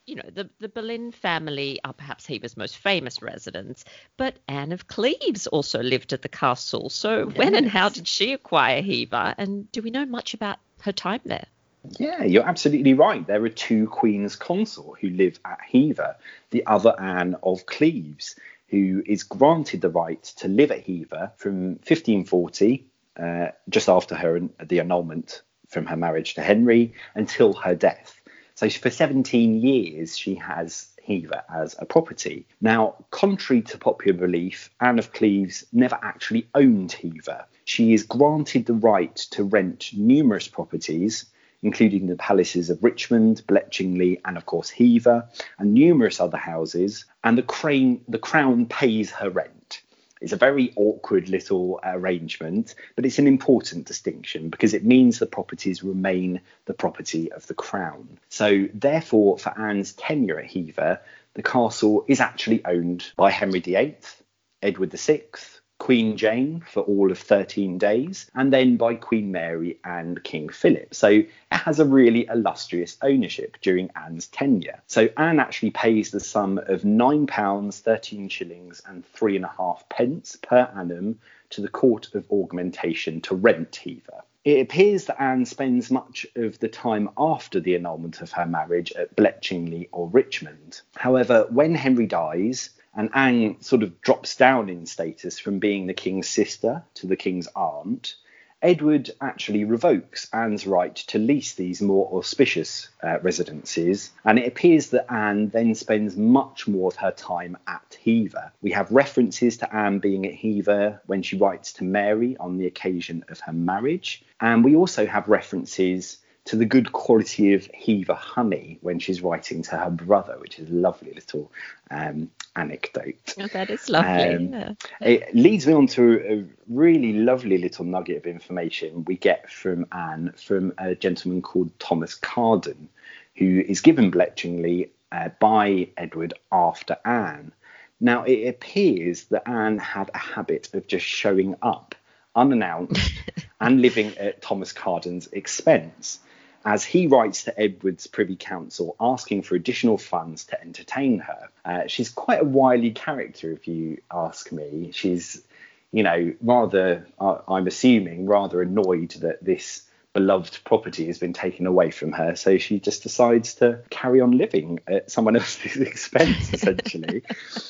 you know, the, the Boleyn family are perhaps Hever's most famous residents, but Anne of Cleves also lived at the castle. So yes. When and how did she acquire Hever? And do we know much about her time there? Yeah, you're absolutely right. There are two queens consort who live at Hever. The other, Anne of Cleves, who is granted the right to live at Hever from fifteen forty, uh, just after her the annulment from her marriage to Henry, until her death. So for seventeen years, she has Hever as a property. Now, contrary to popular belief, Anne of Cleves never actually owned Hever. She is granted the right to rent numerous properties, including the palaces of Richmond, Bletchingley, and of course Hever, and numerous other houses, and the, crane, the Crown pays her rent. It's a very awkward little arrangement, but it's an important distinction because it means the properties remain the property of the Crown. So therefore, for Anne's tenure at Hever, the castle is actually owned by Henry the Eighth, Edward the Sixth, Queen Jane for all of thirteen days, and then by Queen Mary and King Philip. So it has a really illustrious ownership during Anne's tenure. So Anne actually pays the sum of nine pounds, thirteen shillings and three and a half pence per annum to the Court of Augmentation to rent Hever. It appears that Anne spends much of the time after the annulment of her marriage at Bletchingley or Richmond. However, when Henry dies, and Anne sort of drops down in status from being the king's sister to the king's aunt, Edward actually revokes Anne's right to lease these more auspicious uh, residences, and it appears that Anne then spends much more of her time at Hever. We have references to Anne being at Hever when she writes to Mary on the occasion of her marriage, and we also have references to the good quality of Hever honey when she's writing to her brother, which is a lovely little um, anecdote. Oh, that is lovely. Um, yeah. It leads me on to a really lovely little nugget of information we get from Anne from a gentleman called Thomas Carden, who is given Bletchingley uh, by Edward after Anne. Now, it appears that Anne had a habit of just showing up unannounced and living at Thomas Carden's expense, as he writes to Edward's Privy Council asking for additional funds to entertain her. Uh, she's quite a wily character, if you ask me. She's, you know, rather, uh, I'm assuming, rather annoyed that this beloved property has been taken away from her. So she just decides to carry on living at someone else's expense, essentially.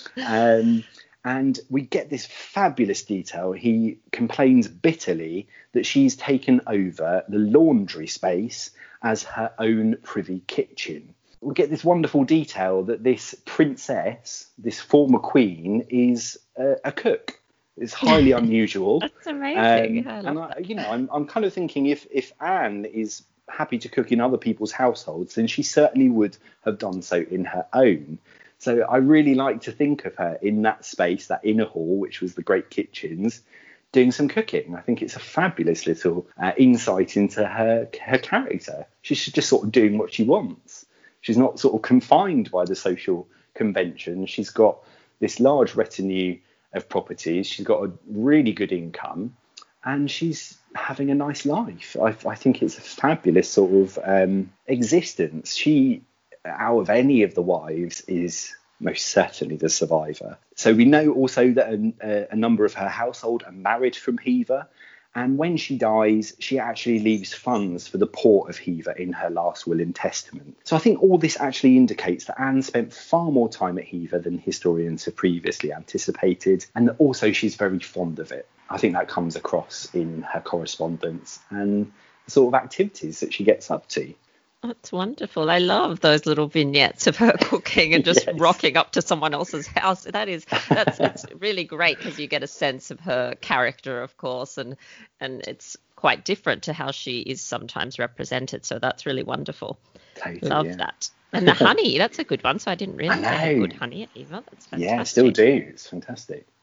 um, And we get this fabulous detail. He complains bitterly that she's taken over the laundry space as her own privy kitchen. We get this wonderful detail that this princess, this former queen, is a, a cook. It's highly unusual. That's amazing. Um, I and I, you know, I'm, I'm kind of thinking if if Anne is happy to cook in other people's households, then she certainly would have done so in her own. So I really like to think of her in that space, that inner hall, which was the great kitchens, doing some cooking. I think it's a fabulous little uh, insight into her her character. She's just sort of doing what she wants. She's not sort of confined by the social convention. She's got this large retinue of properties. She's got a really good income, and she's having a nice life. I, I think it's a fabulous sort of um, existence. She, out of any of the wives, is most certainly the survivor. So we know also that a, a number of her household are married from Hever, and when she dies, she actually leaves funds for the poor of Hever in her last will and testament. So I think all this actually indicates that Anne spent far more time at Hever than historians have previously anticipated, and that also she's very fond of it. I think that comes across in her correspondence and the sort of activities that she gets up to. That's wonderful. I love those little vignettes of her cooking and just Yes. rocking up to someone else's house. That is, that's it's really great because you get a sense of her character, of course, and and it's quite different to how she is sometimes represented. So that's really wonderful. Totally, Love yeah. that. And the honey, that's a good one. So I didn't I realise they had know. good honey at Eva. That's fantastic. Yeah, still do. It's fantastic.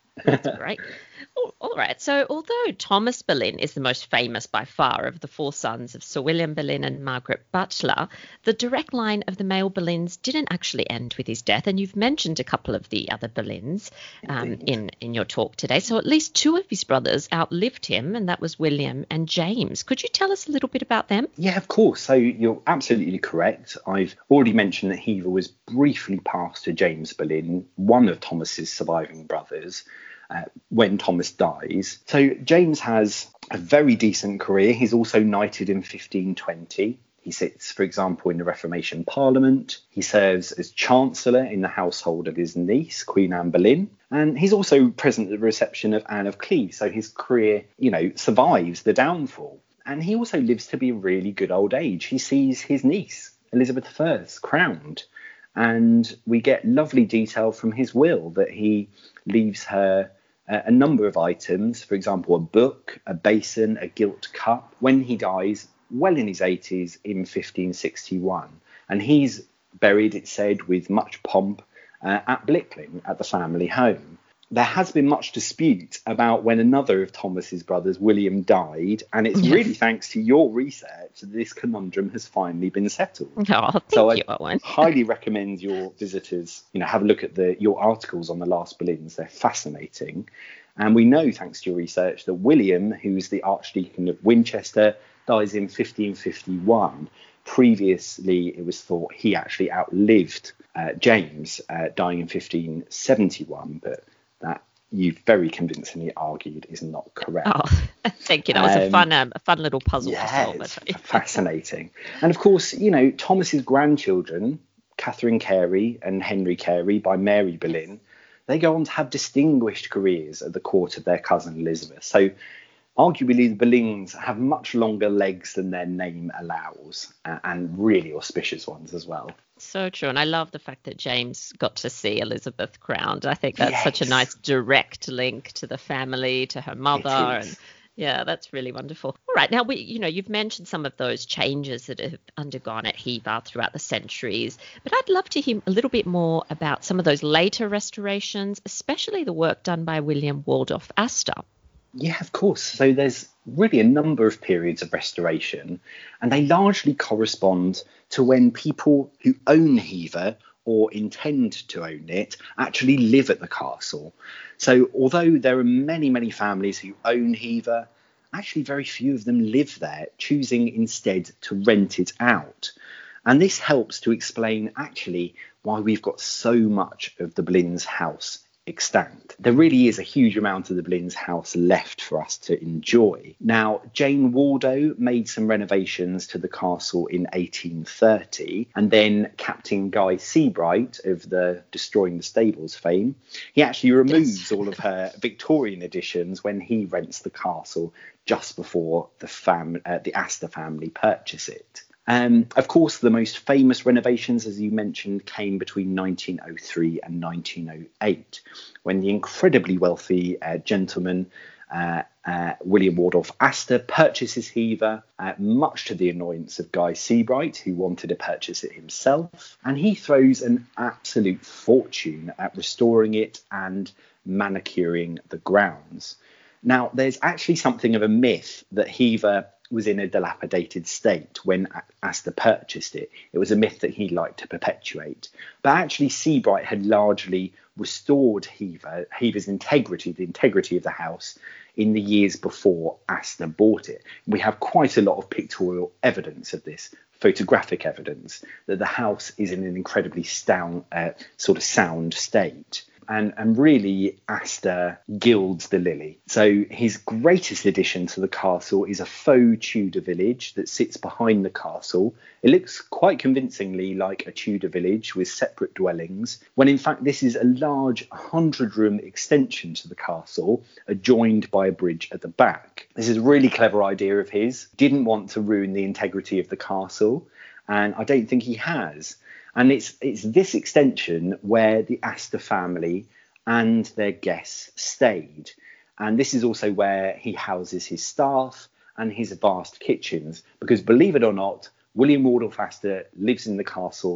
That's great. Oh, all right. So, although Thomas Boleyn is the most famous by far of the four sons of Sir William Boleyn and Margaret Butler, the direct line of the male Boleyns didn't actually end with his death. And you've mentioned a couple of the other Boleyns um, in, in your talk today. So, at least two of his brothers outlived him, and that was William and James. Could you tell us a little bit about them? Yeah, of course. So, you're absolutely correct. I've already mentioned that Hever was briefly passed to James Boleyn, one of Thomas's surviving brothers. Uh, when Thomas dies. So James has a very decent career. He's also knighted in fifteen twenty. He sits, for example, in the Reformation Parliament. He serves as Chancellor in the household of his niece, Queen Anne Boleyn. And he's also present at the reception of Anne of Cleves. So his career, you know, survives the downfall. And he also lives to be a really good old age. He sees his niece, Elizabeth the First, crowned. And we get lovely detail from his will that he leaves her a number of items, for example, a book, a basin, a gilt cup, when he dies well in his eighties in fifteen sixty-one. And he's buried, it's said, with much pomp uh, at Blickling, at the family home. There has been much dispute about when another of Thomas's brothers, William, died, and it's Yes. really thanks to your research that this conundrum has finally been settled. Oh, thank So you, I Owen. highly recommend your visitors, you know, have a look at the your articles on the last Boleyns. They're fascinating. And we know, thanks to your research, that William, who's the Archdeacon of Winchester, dies in fifteen fifty-one. Previously, it was thought he actually outlived uh, James, uh, dying in fifteen seventy-one, but that you've very convincingly argued is not correct. Oh, thank you. That was a Um, fun, um, a fun little puzzle Yeah, to solve. I it's tell you. fascinating. And of course, you know, Thomas's grandchildren, Catherine Carey and Henry Carey by Mary Boleyn, they go on to have distinguished careers at the court of their cousin Elizabeth. So arguably the Boleyns have much longer legs than their name allows, uh, and really auspicious ones as well. So true. And I love the fact that James got to see Elizabeth crowned. I think that's such a Yes. nice direct link to the family, to her mother. It is. And yeah, that's really wonderful. All right. Now, we, you know, you've mentioned some of those changes that have undergone at Hever throughout the centuries, but I'd love to hear a little bit more about some of those later restorations, especially the work done by William Waldorf Astor. Yeah, of course. So there's really a number of periods of restoration, and they largely correspond to when people who own Hever or intend to own it actually live at the castle. So although there are many, many families who own Hever, actually very few of them live there, choosing instead to rent it out. And this helps to explain actually why we've got so much of the Boleyns house extant. There really is a huge amount of the Boleyns house left for us to enjoy. Now, Jane Waldo made some renovations to the castle in eighteen thirty, and then Captain Guy Seabright of the Destroying the Stables fame, he actually removes Yes. all of her Victorian additions when he rents the castle just before the fam- uh, the Astor family purchase it. Um, of course, the most famous renovations, as you mentioned, came between nineteen oh three and nineteen oh eight, when the incredibly wealthy uh, gentleman uh, uh, William Waldorf Astor purchases Hever, uh, much to the annoyance of Guy Seabright, who wanted to purchase it himself. And he throws an absolute fortune at restoring it and manicuring the grounds. Now, there's actually something of a myth that Hever was in a dilapidated state when Astor purchased it. It was a myth that he liked to perpetuate. But actually, Seabright had largely restored Hever, Hever's integrity, the integrity of the house, in the years before Astor bought it. We have quite a lot of pictorial evidence of this, photographic evidence, that the house is in an incredibly sound, uh, sort of sound state. And, and really, Astor gilds the lily. So his greatest addition to the castle is a faux Tudor village that sits behind the castle. It looks quite convincingly like a Tudor village with separate dwellings, when in fact this is a large hundred-room extension to the castle, adjoined by a bridge at the back. This is a really clever idea of his. Didn't want to ruin the integrity of the castle, and I don't think he has. And it's it's this extension where the Astor family and their guests stayed. And this is also where he houses his staff and his vast kitchens. Because believe it or not, William Waldorf Astor lives in the castle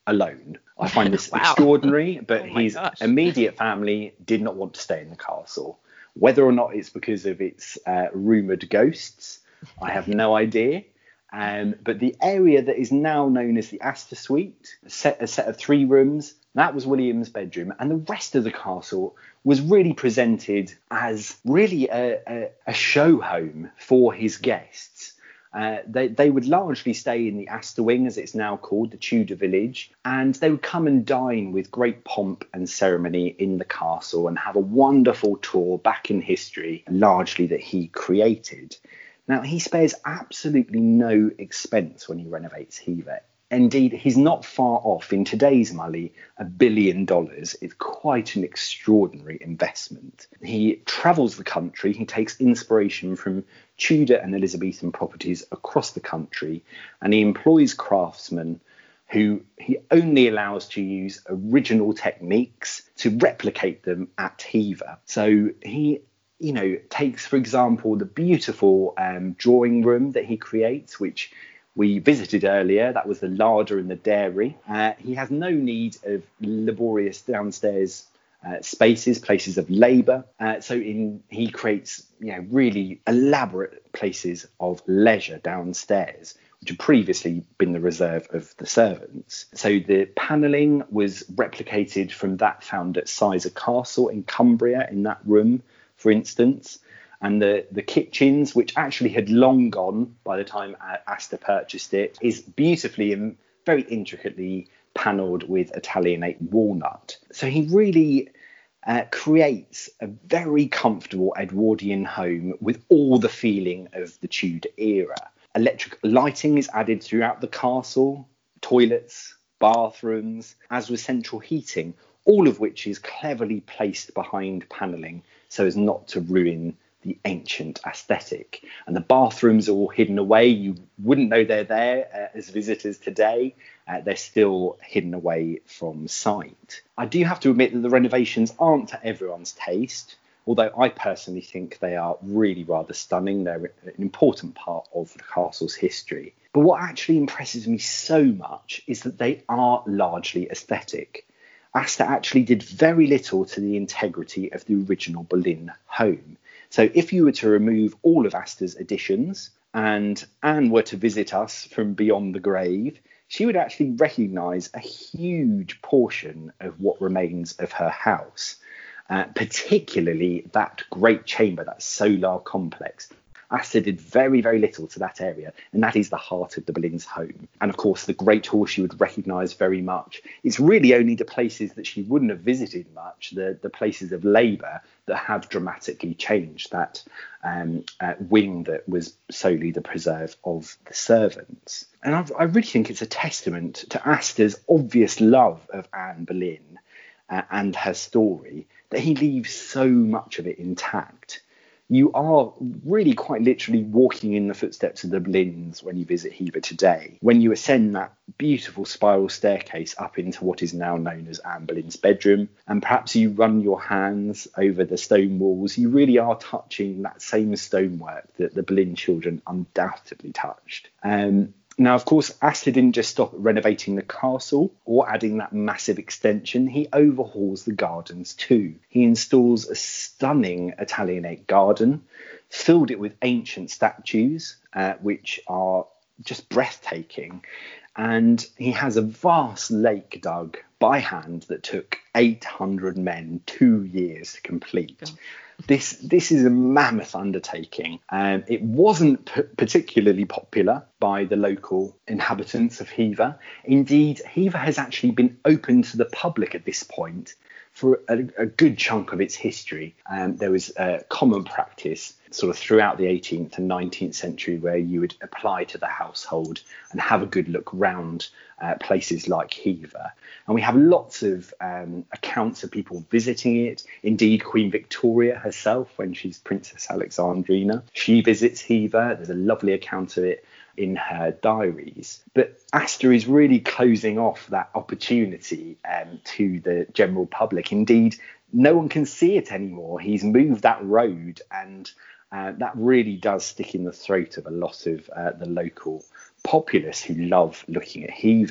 alone. I find this Wow. extraordinary, but Oh my his gosh. immediate family did not want to stay in the castle. Whether or not it's because of its uh, rumoured ghosts, I have no idea. Um, but the area that is now known as the Astor Suite, a set, a set of three rooms, that was William's bedroom. And the rest of the castle was really presented as really a, a, a show home for his guests. Uh, they, they would largely stay in the Astor Wing, as it's now called, the Tudor Village, and they would come and dine with great pomp and ceremony in the castle and have a wonderful tour back in history, largely that he created. Now, he spares absolutely no expense when he renovates Hever. Indeed, he's not far off. In today's money, a billion dollars is quite an extraordinary investment. He travels the country. He takes inspiration from Tudor and Elizabethan properties across the country, and he employs craftsmen who he only allows to use original techniques to replicate them at Hever. So he you know, takes, for example, the beautiful um, drawing room that he creates, which we visited earlier. That was the larder and the dairy. Uh, he has no need of laborious downstairs uh, spaces, places of labour. Uh, so in he creates, you know, really elaborate places of leisure downstairs, which had previously been the reserve of the servants. So the panelling was replicated from that found at Sizer Castle in Cumbria, in that room, for instance. And the, the kitchens, which actually had long gone by the time Astor purchased it, is beautifully and very intricately panelled with Italianate walnut. So he really uh, creates a very comfortable Edwardian home with all the feeling of the Tudor era. Electric lighting is added throughout the castle, toilets, bathrooms, as with central heating, all of which is cleverly placed behind panelling so as not to ruin the ancient aesthetic. And the bathrooms are all hidden away. You wouldn't know they're there uh, as visitors today. Uh, they're still hidden away from sight. I do have to admit that the renovations aren't to everyone's taste, although I personally think they are really rather stunning. They're an important part of the castle's history. But what actually impresses me so much is that they are largely aesthetic. Astor actually did very little to the integrity of the original Boleyn home. So if you were to remove all of Astor's additions and Anne were to visit us from beyond the grave, she would actually recognise a huge portion of what remains of her house, uh, particularly that great chamber, that solar complex. Astor did very, very little to that area, and that is the heart of the Boleyns' home. And of course, the Great Hall she would recognise very much. It's really only the places that she wouldn't have visited much, the, the places of labour, that have dramatically changed that um, uh, wing that was solely the preserve of the servants. And I, I really think it's a testament to Astor's obvious love of Anne Boleyn uh, and her story that he leaves so much of it intact. You are really quite literally walking in the footsteps of the Boleyns when you visit Hever today. When you ascend that beautiful spiral staircase up into what is now known as Anne Boleyn's bedroom, and perhaps you run your hands over the stone walls, you really are touching that same stonework that the Boleyn children undoubtedly touched. Um, Now, of course, Astor didn't just stop at renovating the castle or adding that massive extension. He overhauls the gardens too. He installs a stunning Italianate garden, filled it with ancient statues, uh, which are just breathtaking. And he has a vast lake dug by hand that took eight hundred men two years to complete. Oh. This this is a mammoth undertaking. Um, it wasn't p- particularly popular by the local inhabitants of Hever. Indeed, Hever has actually been open to the public at this point for a, a good chunk of its history. Um, there was a common practice sort of throughout the eighteenth and nineteenth century where you would apply to the household and have a good look round uh, places like Hever. And we have lots of um, accounts of people visiting it. Indeed, Queen Victoria herself, when she's Princess Alexandrina, she visits Hever. There's a lovely account of it in her diaries. But Astor is really closing off that opportunity um, to the general public. Indeed, no one can see it anymore. He's moved that road, and uh, that really does stick in the throat of a lot of uh, the local populace who love looking at Hever.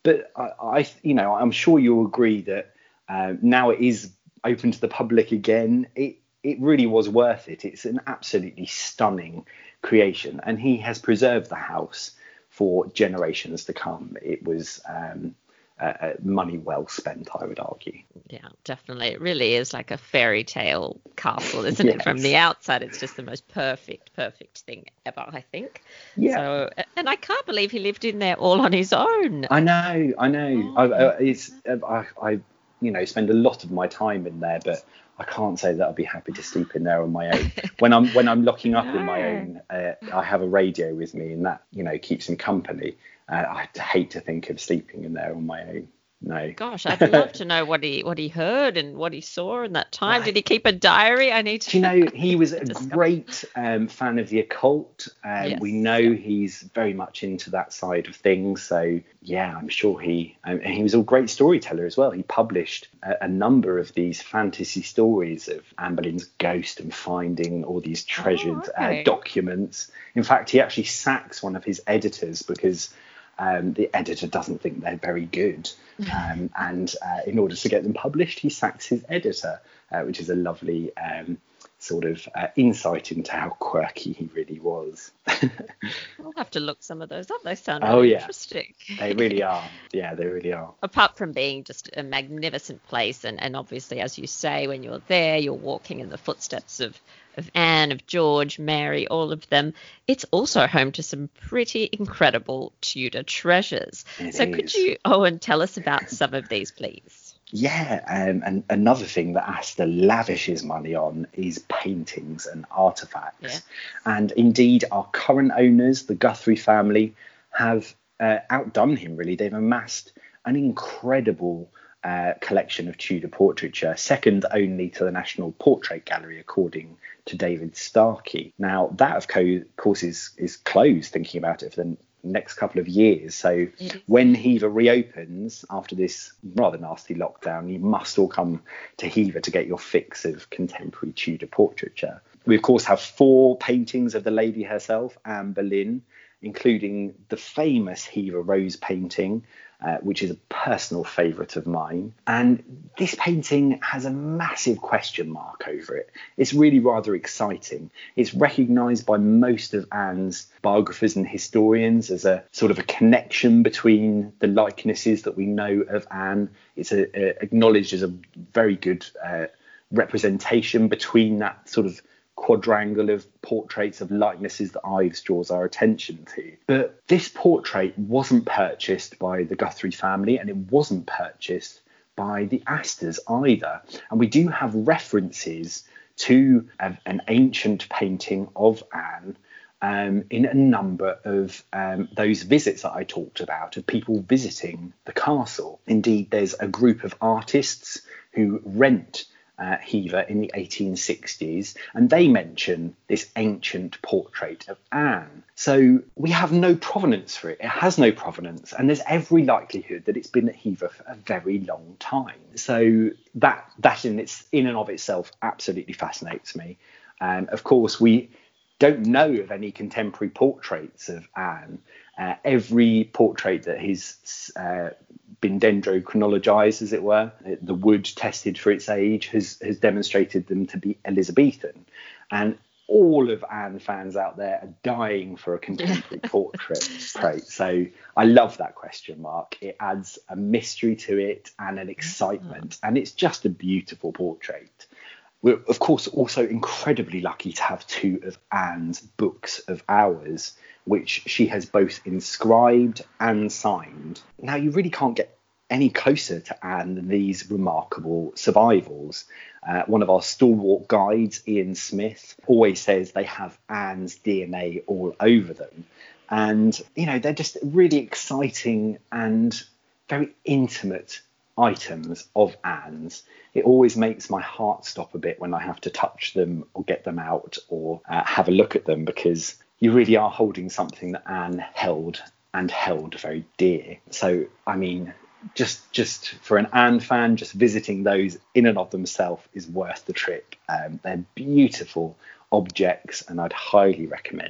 But I, I you know, I'm sure you'll agree that uh, now it is open to the public again. It it really was worth it. It's an absolutely stunning creation, and he has preserved the house for generations to come. It was um, uh, money well spent, I would argue. Yeah, definitely. It really is like a fairy tale castle, isn't yes. it? From the outside, it's just the most perfect, perfect thing ever, I think. Yeah. So, and I can't believe he lived in there all on his own. I know, I know. Oh. I, I, it's, I, I, you know, spend a lot of my time in there, but I can't say that I'd be happy to sleep in there on my own. When I'm when I'm locking up no. in my own, uh, I have a radio with me, and that, you know, keeps him company. Uh, I hate to think of sleeping in there on my own. No. Gosh, I'd love to know what he what he heard and what he saw in that time. Right. Did he keep a diary? I need to. Do you know, he was a great um, fan of the occult. Um, yes. We know yeah. he's very much into that side of things. So yeah, I'm sure he um, and he was a great storyteller as well. He published a, a number of these fantasy stories of Anne Boleyn's ghost and finding all these treasured oh, okay. uh, documents. In fact, he actually sacks one of his editors because Um, the editor doesn't think they're very good. Um, and uh, in order to get them published, he sacks his editor, uh, which is a lovely um, sort of uh, insight into how quirky he really was. We'll have to look some of those up. They sound oh, really yeah. interesting. They really are. Yeah, they really are. Apart from being just a magnificent place, and, and obviously, as you say, when you're there, you're walking in the footsteps of of Anne, of George, Mary, all of them. It's also home to some pretty incredible Tudor treasures. It so is. Could you, Owen, tell us about some of these, please? Yeah, um, and another thing that Astor lavishes money on is paintings and artefacts. Yeah. And indeed, our current owners, the Guthrie family, have uh, outdone him, really. They've amassed an incredible uh, collection of Tudor portraiture, second only to the National Portrait Gallery, according to David Starkey. Now, that, of co- course, is, is closed, thinking about it, for the next couple of years. So when Hever reopens after this rather nasty lockdown, you must all come to Hever to get your fix of contemporary Tudor portraiture. We, of course, have four paintings of the lady herself, Anne Boleyn, including the famous Hever Rose painting, uh, which is a personal favourite of mine. And this painting has a massive question mark over it. It's really rather exciting. It's recognised by most of Anne's biographers and historians as a sort of a connection between the likenesses that we know of Anne. It's a, a, acknowledged as a very good uh, representation between that sort of quadrangle of portraits of likenesses that Ives draws our attention to. But this portrait wasn't purchased by the Guthrie family, and it wasn't purchased by the Astors either. And we do have references to a, an ancient painting of Anne um, in a number of um, those visits that I talked about, of people visiting the castle. Indeed, there's a group of artists who rent Uh, Hever in the eighteen sixties, and they mention this ancient portrait of Anne. So we have no provenance for it. It has no provenance, and there's every likelihood that it's been at Hever for a very long time. So that that in its in and of itself absolutely fascinates me. Um, of course, we don't know of any contemporary portraits of Anne. Uh, every portrait that has uh, been dendrochronologised, as it were, the wood tested for its age, has, has demonstrated them to be Elizabethan. And all of Anne fans out there are dying for a contemporary portrait. So I love that question mark. It adds a mystery to it and an excitement. And it's just a beautiful portrait. We're, of course, also incredibly lucky to have two of Anne's books of hours, which she has both inscribed and signed. Now, you really can't get any closer to Anne than these remarkable survivals. Uh, one of our stalwart guides, Ian Smith, always says they have Anne's D N A all over them. And, you know, they're just really exciting and very intimate items of Anne's. It always makes my heart stop a bit when I have to touch them or get them out or uh, have a look at them, because you really are holding something that Anne held and held very dear. So, I mean, just just for an Anne fan, just visiting those in and of themselves is worth the trip. Um, they're beautiful objects, and I'd highly recommend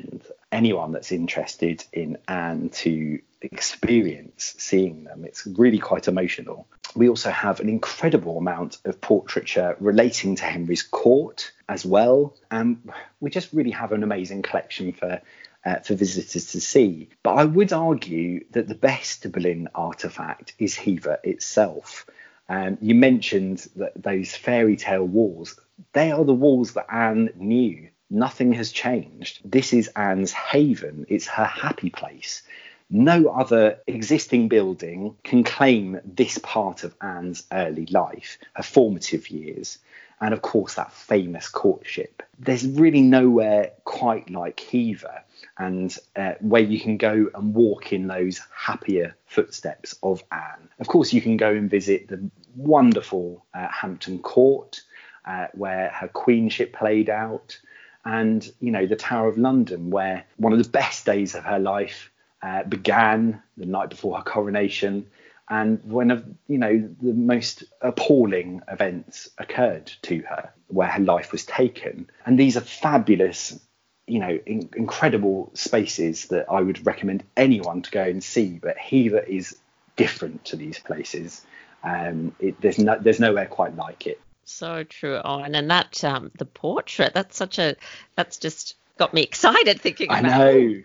anyone that's interested in Anne to experience seeing them. It's really quite emotional. We also have an incredible amount of portraiture relating to Henry's court as well. And we just really have an amazing collection for uh, for visitors to see. But I would argue that the best Boleyn artefact is Hever itself. Um, you mentioned that those fairy tale walls, they are the walls that Anne knew. Nothing has changed. This is Anne's haven. It's her happy place. No other existing building can claim this part of Anne's early life, her formative years, and of course that famous courtship. There's really nowhere quite like Hever, and uh, where you can go and walk in those happier footsteps of Anne. Of course, you can go and visit the wonderful uh, Hampton Court, uh, where her queenship played out, and, you know, the Tower of London, where one of the best days of her life uh, began the night before her coronation, and one of, you know, the most appalling events occurred to her, where her life was taken. And these are fabulous, you know, in, incredible spaces that I would recommend anyone to go and see. But Hever is different to these places. Um, it, there's no, there's nowhere quite like it. So true, Owen. And that um, the portrait, that's such a, that's just got me excited thinking about it. I know.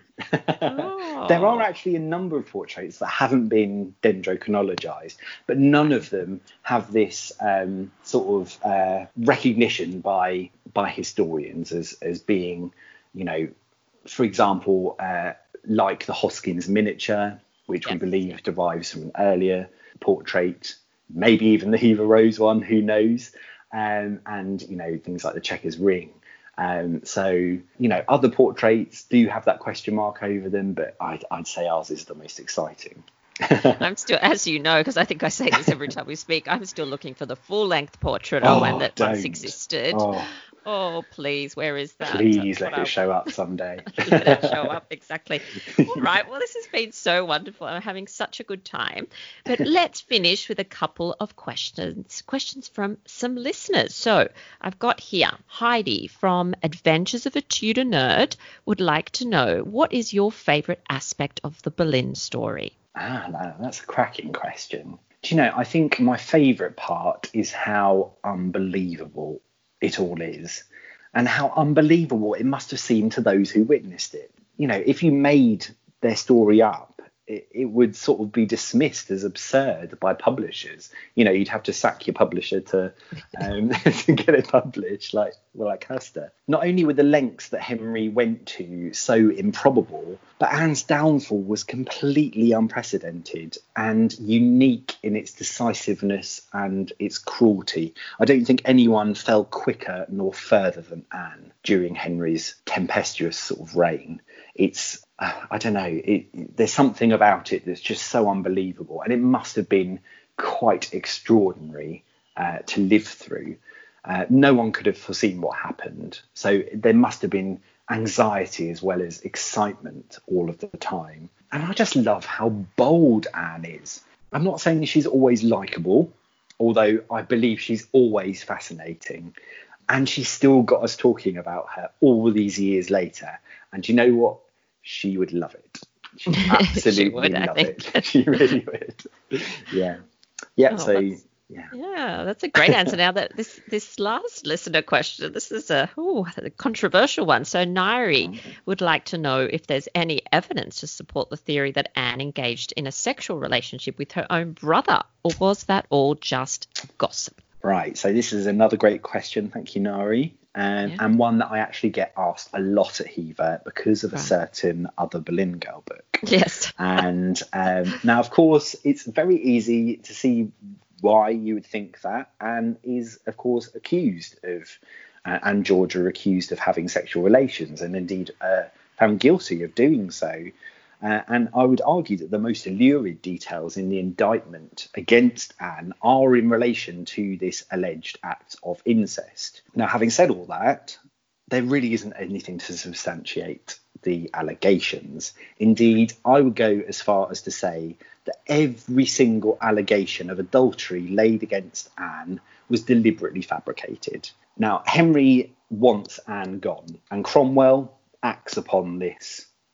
Oh. There are actually a number of portraits that haven't been dendrochronologised, but none of them have this um, sort of uh, recognition by by historians as as being, you know, for example, uh, like the Hoskins miniature, which yes. we believe derives from an earlier portrait, maybe even the Hever Rose one, who knows, um, and, you know, things like the Chequers ring. Um, so, you know, other portraits do have that question mark over them, but I'd, I'd say ours is the most exciting. I'm still, as you know, because I think I say this every time we speak, I'm still looking for the full-length portrait oh, Owen that don't. once existed. Oh. Oh, please, where is that? Please let it show up someday. Let it show up, exactly. All right, well, this has been so wonderful. I'm having such a good time. But let's finish with a couple of questions, questions from some listeners. So I've got here, Heidi from Adventures of a Tudor Nerd would like to know, what is your favourite aspect of the Boleyn story? Ah, no, that's a cracking question. Do you know, I think my favourite part is how unbelievable it all is, and how unbelievable it must have seemed to those who witnessed it. You know, if you made their story up, it, it would sort of be dismissed as absurd by publishers. You know, you'd have to sack your publisher to um, to get it published, like well, like Custer. Not only were the lengths that Henry went to so improbable, but Anne's downfall was completely unprecedented and unique in its decisiveness and its cruelty. I don't think anyone fell quicker nor further than Anne during Henry's tempestuous sort of reign. It's, uh, I don't know, it, there's something about it that's just so unbelievable, and it must have been quite extraordinary uh, to live through. Uh, no one could have foreseen what happened. So there must have been anxiety as well as excitement all of the time. And I just love how bold Anne is. I'm not saying she's always likeable, although I believe she's always fascinating. And she's still got us talking about her all these years later. And you know what? She would love it. She absolutely she would, love it. She really would. Yeah. Yeah. Oh, so. Yeah. yeah, that's a great answer. Now that this this last listener question, this is a, ooh, a controversial one. So Nairi would like to know if there's any evidence to support the theory that Anne engaged in a sexual relationship with her own brother, or was that all just gossip? Right. So this is another great question. Thank you, Nari. Um, yeah. And one that I actually get asked a lot at Hever because of right. a certain other Boleyn Girl book. Yes. And um, now, of course, it's very easy to see why you would think that. Anne is, of course, accused of, uh, and George are accused of having sexual relations, and indeed uh, found guilty of doing so. Uh, and I would argue that the most lurid details in the indictment against Anne are in relation to this alleged act of incest. Now, having said all that, there really isn't anything to substantiate the allegations. Indeed, I would go as far as to say that every single allegation of adultery laid against Anne was deliberately fabricated. Now, Henry wants Anne gone, and Cromwell acts upon this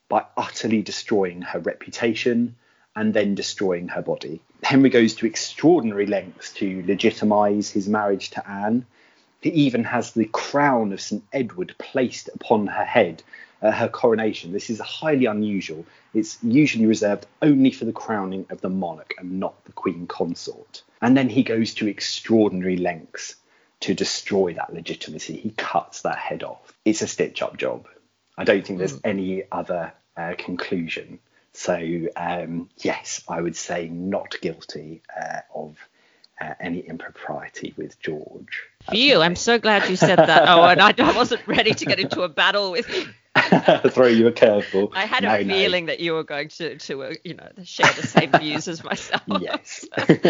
by utterly destroying her reputation and then destroying her body. Henry goes to extraordinary lengths to legitimise his marriage to Anne. He even has the crown of Saint Edward placed upon her head at her coronation. This is highly unusual. It's usually reserved only for the crowning of the monarch and not the Queen Consort. And then he goes to extraordinary lengths to destroy that legitimacy. He cuts that head off. It's a stitch-up job. I don't think there's mm. any other uh, conclusion. So, um, yes, I would say not guilty uh, of uh, any impropriety with George. Phew, I'm so glad you said that. Oh, and I, I wasn't ready to get into a battle with you. Throw you a curveball. I had no, a feeling no. that you were going to, to uh, you know, share the same views as myself. Yes.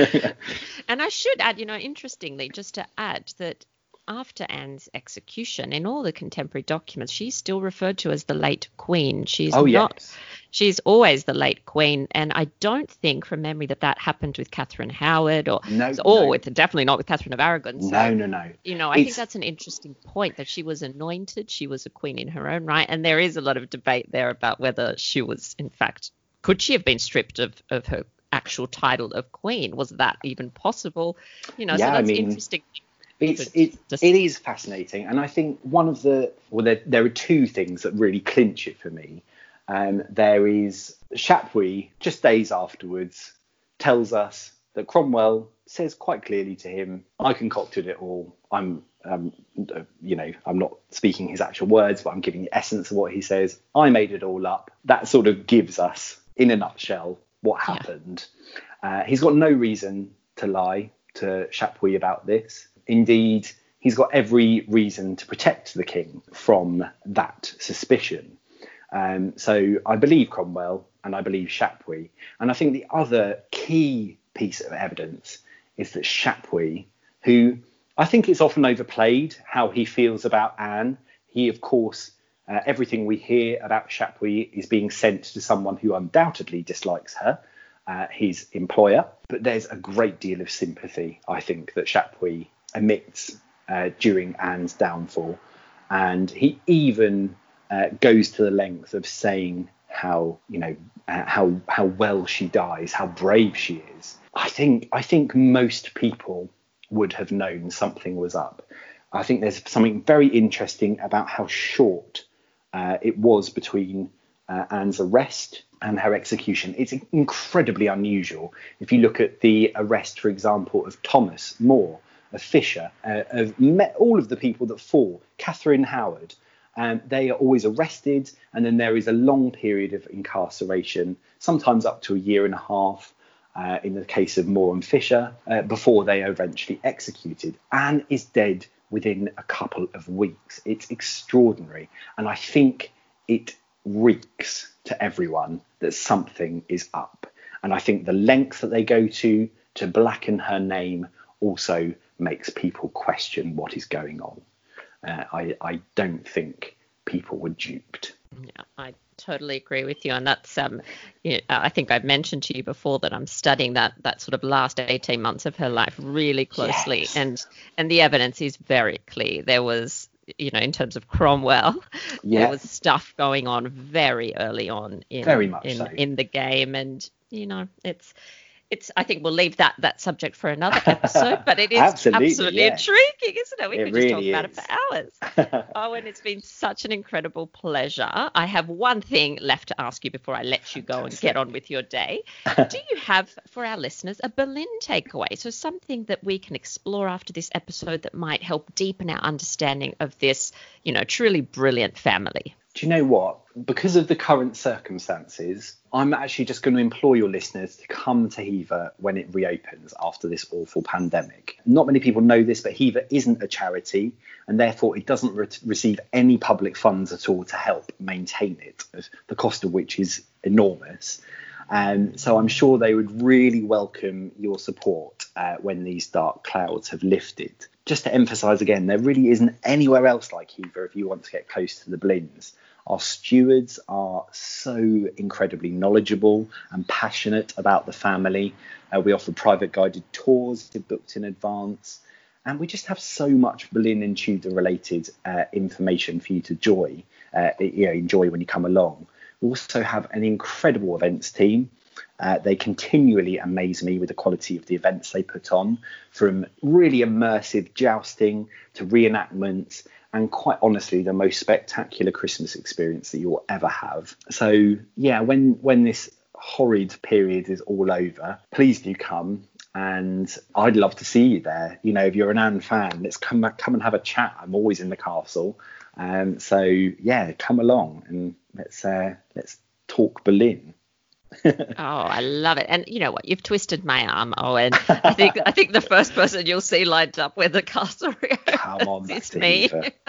And I should add, you know, interestingly, just to add that after Anne's execution, in all the contemporary documents, she's still referred to as the late Queen. She's oh, not. Yes. She's always the late Queen, and I don't think, from memory, that that happened with Catherine Howard, or no, or no. with definitely not with Catherine of Aragon. So, no, no, no. You know, I it's... think that's an interesting point, that she was anointed. She was a queen in her own right, and there is a lot of debate there about whether she was, in fact, could she have been stripped of of her actual title of queen? Was that even possible? You know, yeah, so that's I mean, interesting. It's it, just... it is fascinating, and I think one of the well, there there are two things that really clinch it for me. Um, there is Chapuis, just days afterwards, tells us that Cromwell says quite clearly to him, "I concocted it all. I'm, um, you know, I'm not speaking his actual words, but I'm giving the essence of what he says. I made it all up." That sort of gives us, in a nutshell, what happened. Yeah. Uh, he's got no reason to lie to Chapuis about this. Indeed, he's got every reason to protect the king from that suspicion. Um, so I believe Cromwell and I believe Chapuis. And I think the other key piece of evidence is that Chapuis, who I think it's often overplayed how he feels about Anne. He, of course, uh, everything we hear about Chapuis is being sent to someone who undoubtedly dislikes her, uh, his employer. But there's a great deal of sympathy, I think, that Chapuis emits uh, during Anne's downfall. And he even uh, goes to the length of saying how, you know, uh, how how well she dies, how brave she is. I think I think most people would have known something was up. I think there's something very interesting about how short uh, it was between uh, Anne's arrest and her execution. It's incredibly unusual. If you look at the arrest, for example, of Thomas More, of Fisher, uh, of met all of the people that fall, Catherine Howard, um, they are always arrested, and then there is a long period of incarceration, sometimes up to a year and a half, uh, in the case of More and Fisher, uh, before they are eventually executed. Anne is dead within a couple of weeks. It's extraordinary, and I think it reeks to everyone that something is up. And I think the length that they go to to blacken her name also makes people question what is going on. Uh, I, I don't think people were duped. Yeah, I totally agree with you. And that's, um, you know, I think I've mentioned to you before that I'm studying that that sort of last eighteen months of her life really closely. Yes. And and the evidence is very clear. There was, you know, in terms of Cromwell, yeah. there was stuff going on very early on in, very much in, so. in the game. And, you know, it's, It's. I think we'll leave that that subject for another episode, but it is absolutely, absolutely yeah. intriguing, isn't it? We it could really just talk is. about it for hours. Oh, and it's been such an incredible pleasure. I have one thing left to ask you before I let you go and get on with your day. Do you have, for our listeners, a Boleyn takeaway? So something that we can explore after this episode that might help deepen our understanding of this, you know, truly brilliant family. Do you know what? Because of the current circumstances, I'm actually just going to implore your listeners to come to Hever when it reopens after this awful pandemic. Not many people know this, but Hever isn't a charity, and therefore it doesn't re- receive any public funds at all to help maintain it, the cost of which is enormous. Um, so I'm sure they would really welcome your support uh, when these dark clouds have lifted. Just to emphasise again, there really isn't anywhere else like Hever if you want to get close to the Boleyns. Our stewards are so incredibly knowledgeable and passionate about the family. Uh, we offer private guided tours booked in advance. And we just have so much Boleyn and Tudor related uh, information for you to enjoy, uh, you know, enjoy when you come along. We also have an incredible events team. Uh, they continually amaze me with the quality of the events they put on, from really immersive jousting to reenactments, and quite honestly, the most spectacular Christmas experience that you'll ever have. So yeah, when when this horrid period is all over, please do come, and I'd love to see you there. You know, if you're an Anne fan, let's come come and have a chat. I'm always in the castle, um, so yeah, come along and let's uh, let's talk Berlin. Oh, I love it. And you know what? You've twisted my arm, Owen. I think I think the first person you'll see lined up with the castle Come on, is me.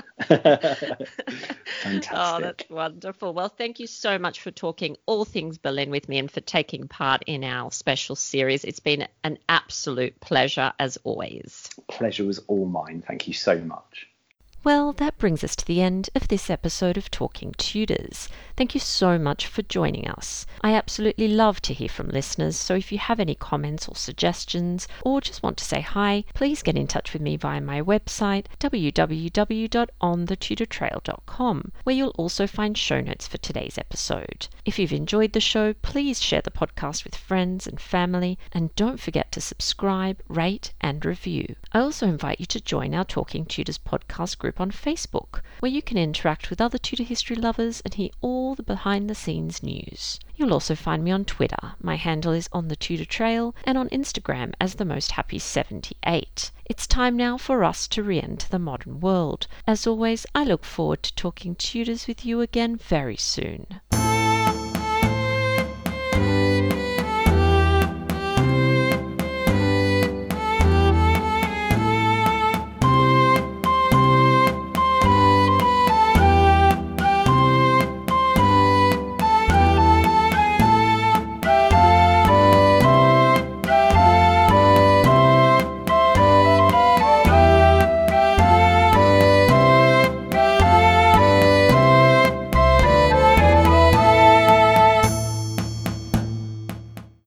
Fantastic. Oh, that's wonderful. Well, thank you so much for talking all things Berlin with me and for taking part in our special series. It's been an absolute pleasure as always. Pleasure was all mine. Thank you so much. Well, that brings us to the end of this episode of Talking Tudors. Thank you so much for joining us. I absolutely love to hear from listeners, so if you have any comments or suggestions, or just want to say hi, please get in touch with me via my website, w w w dot on the tudor trail dot com, where you'll also find show notes for today's episode. If you've enjoyed the show, please share the podcast with friends and family, and don't forget to subscribe, rate, and review. I also invite you to join our Talking Tudors podcast group on Facebook, where you can interact with other Tudor history lovers and hear all the behind-the-scenes news. You'll also find me on Twitter. My handle is On the Tudor Trail, and on Instagram as The Most Happy seventy-eight. It's time now for us to re-enter the modern world. As always, I look forward to talking Tudors with you again very soon.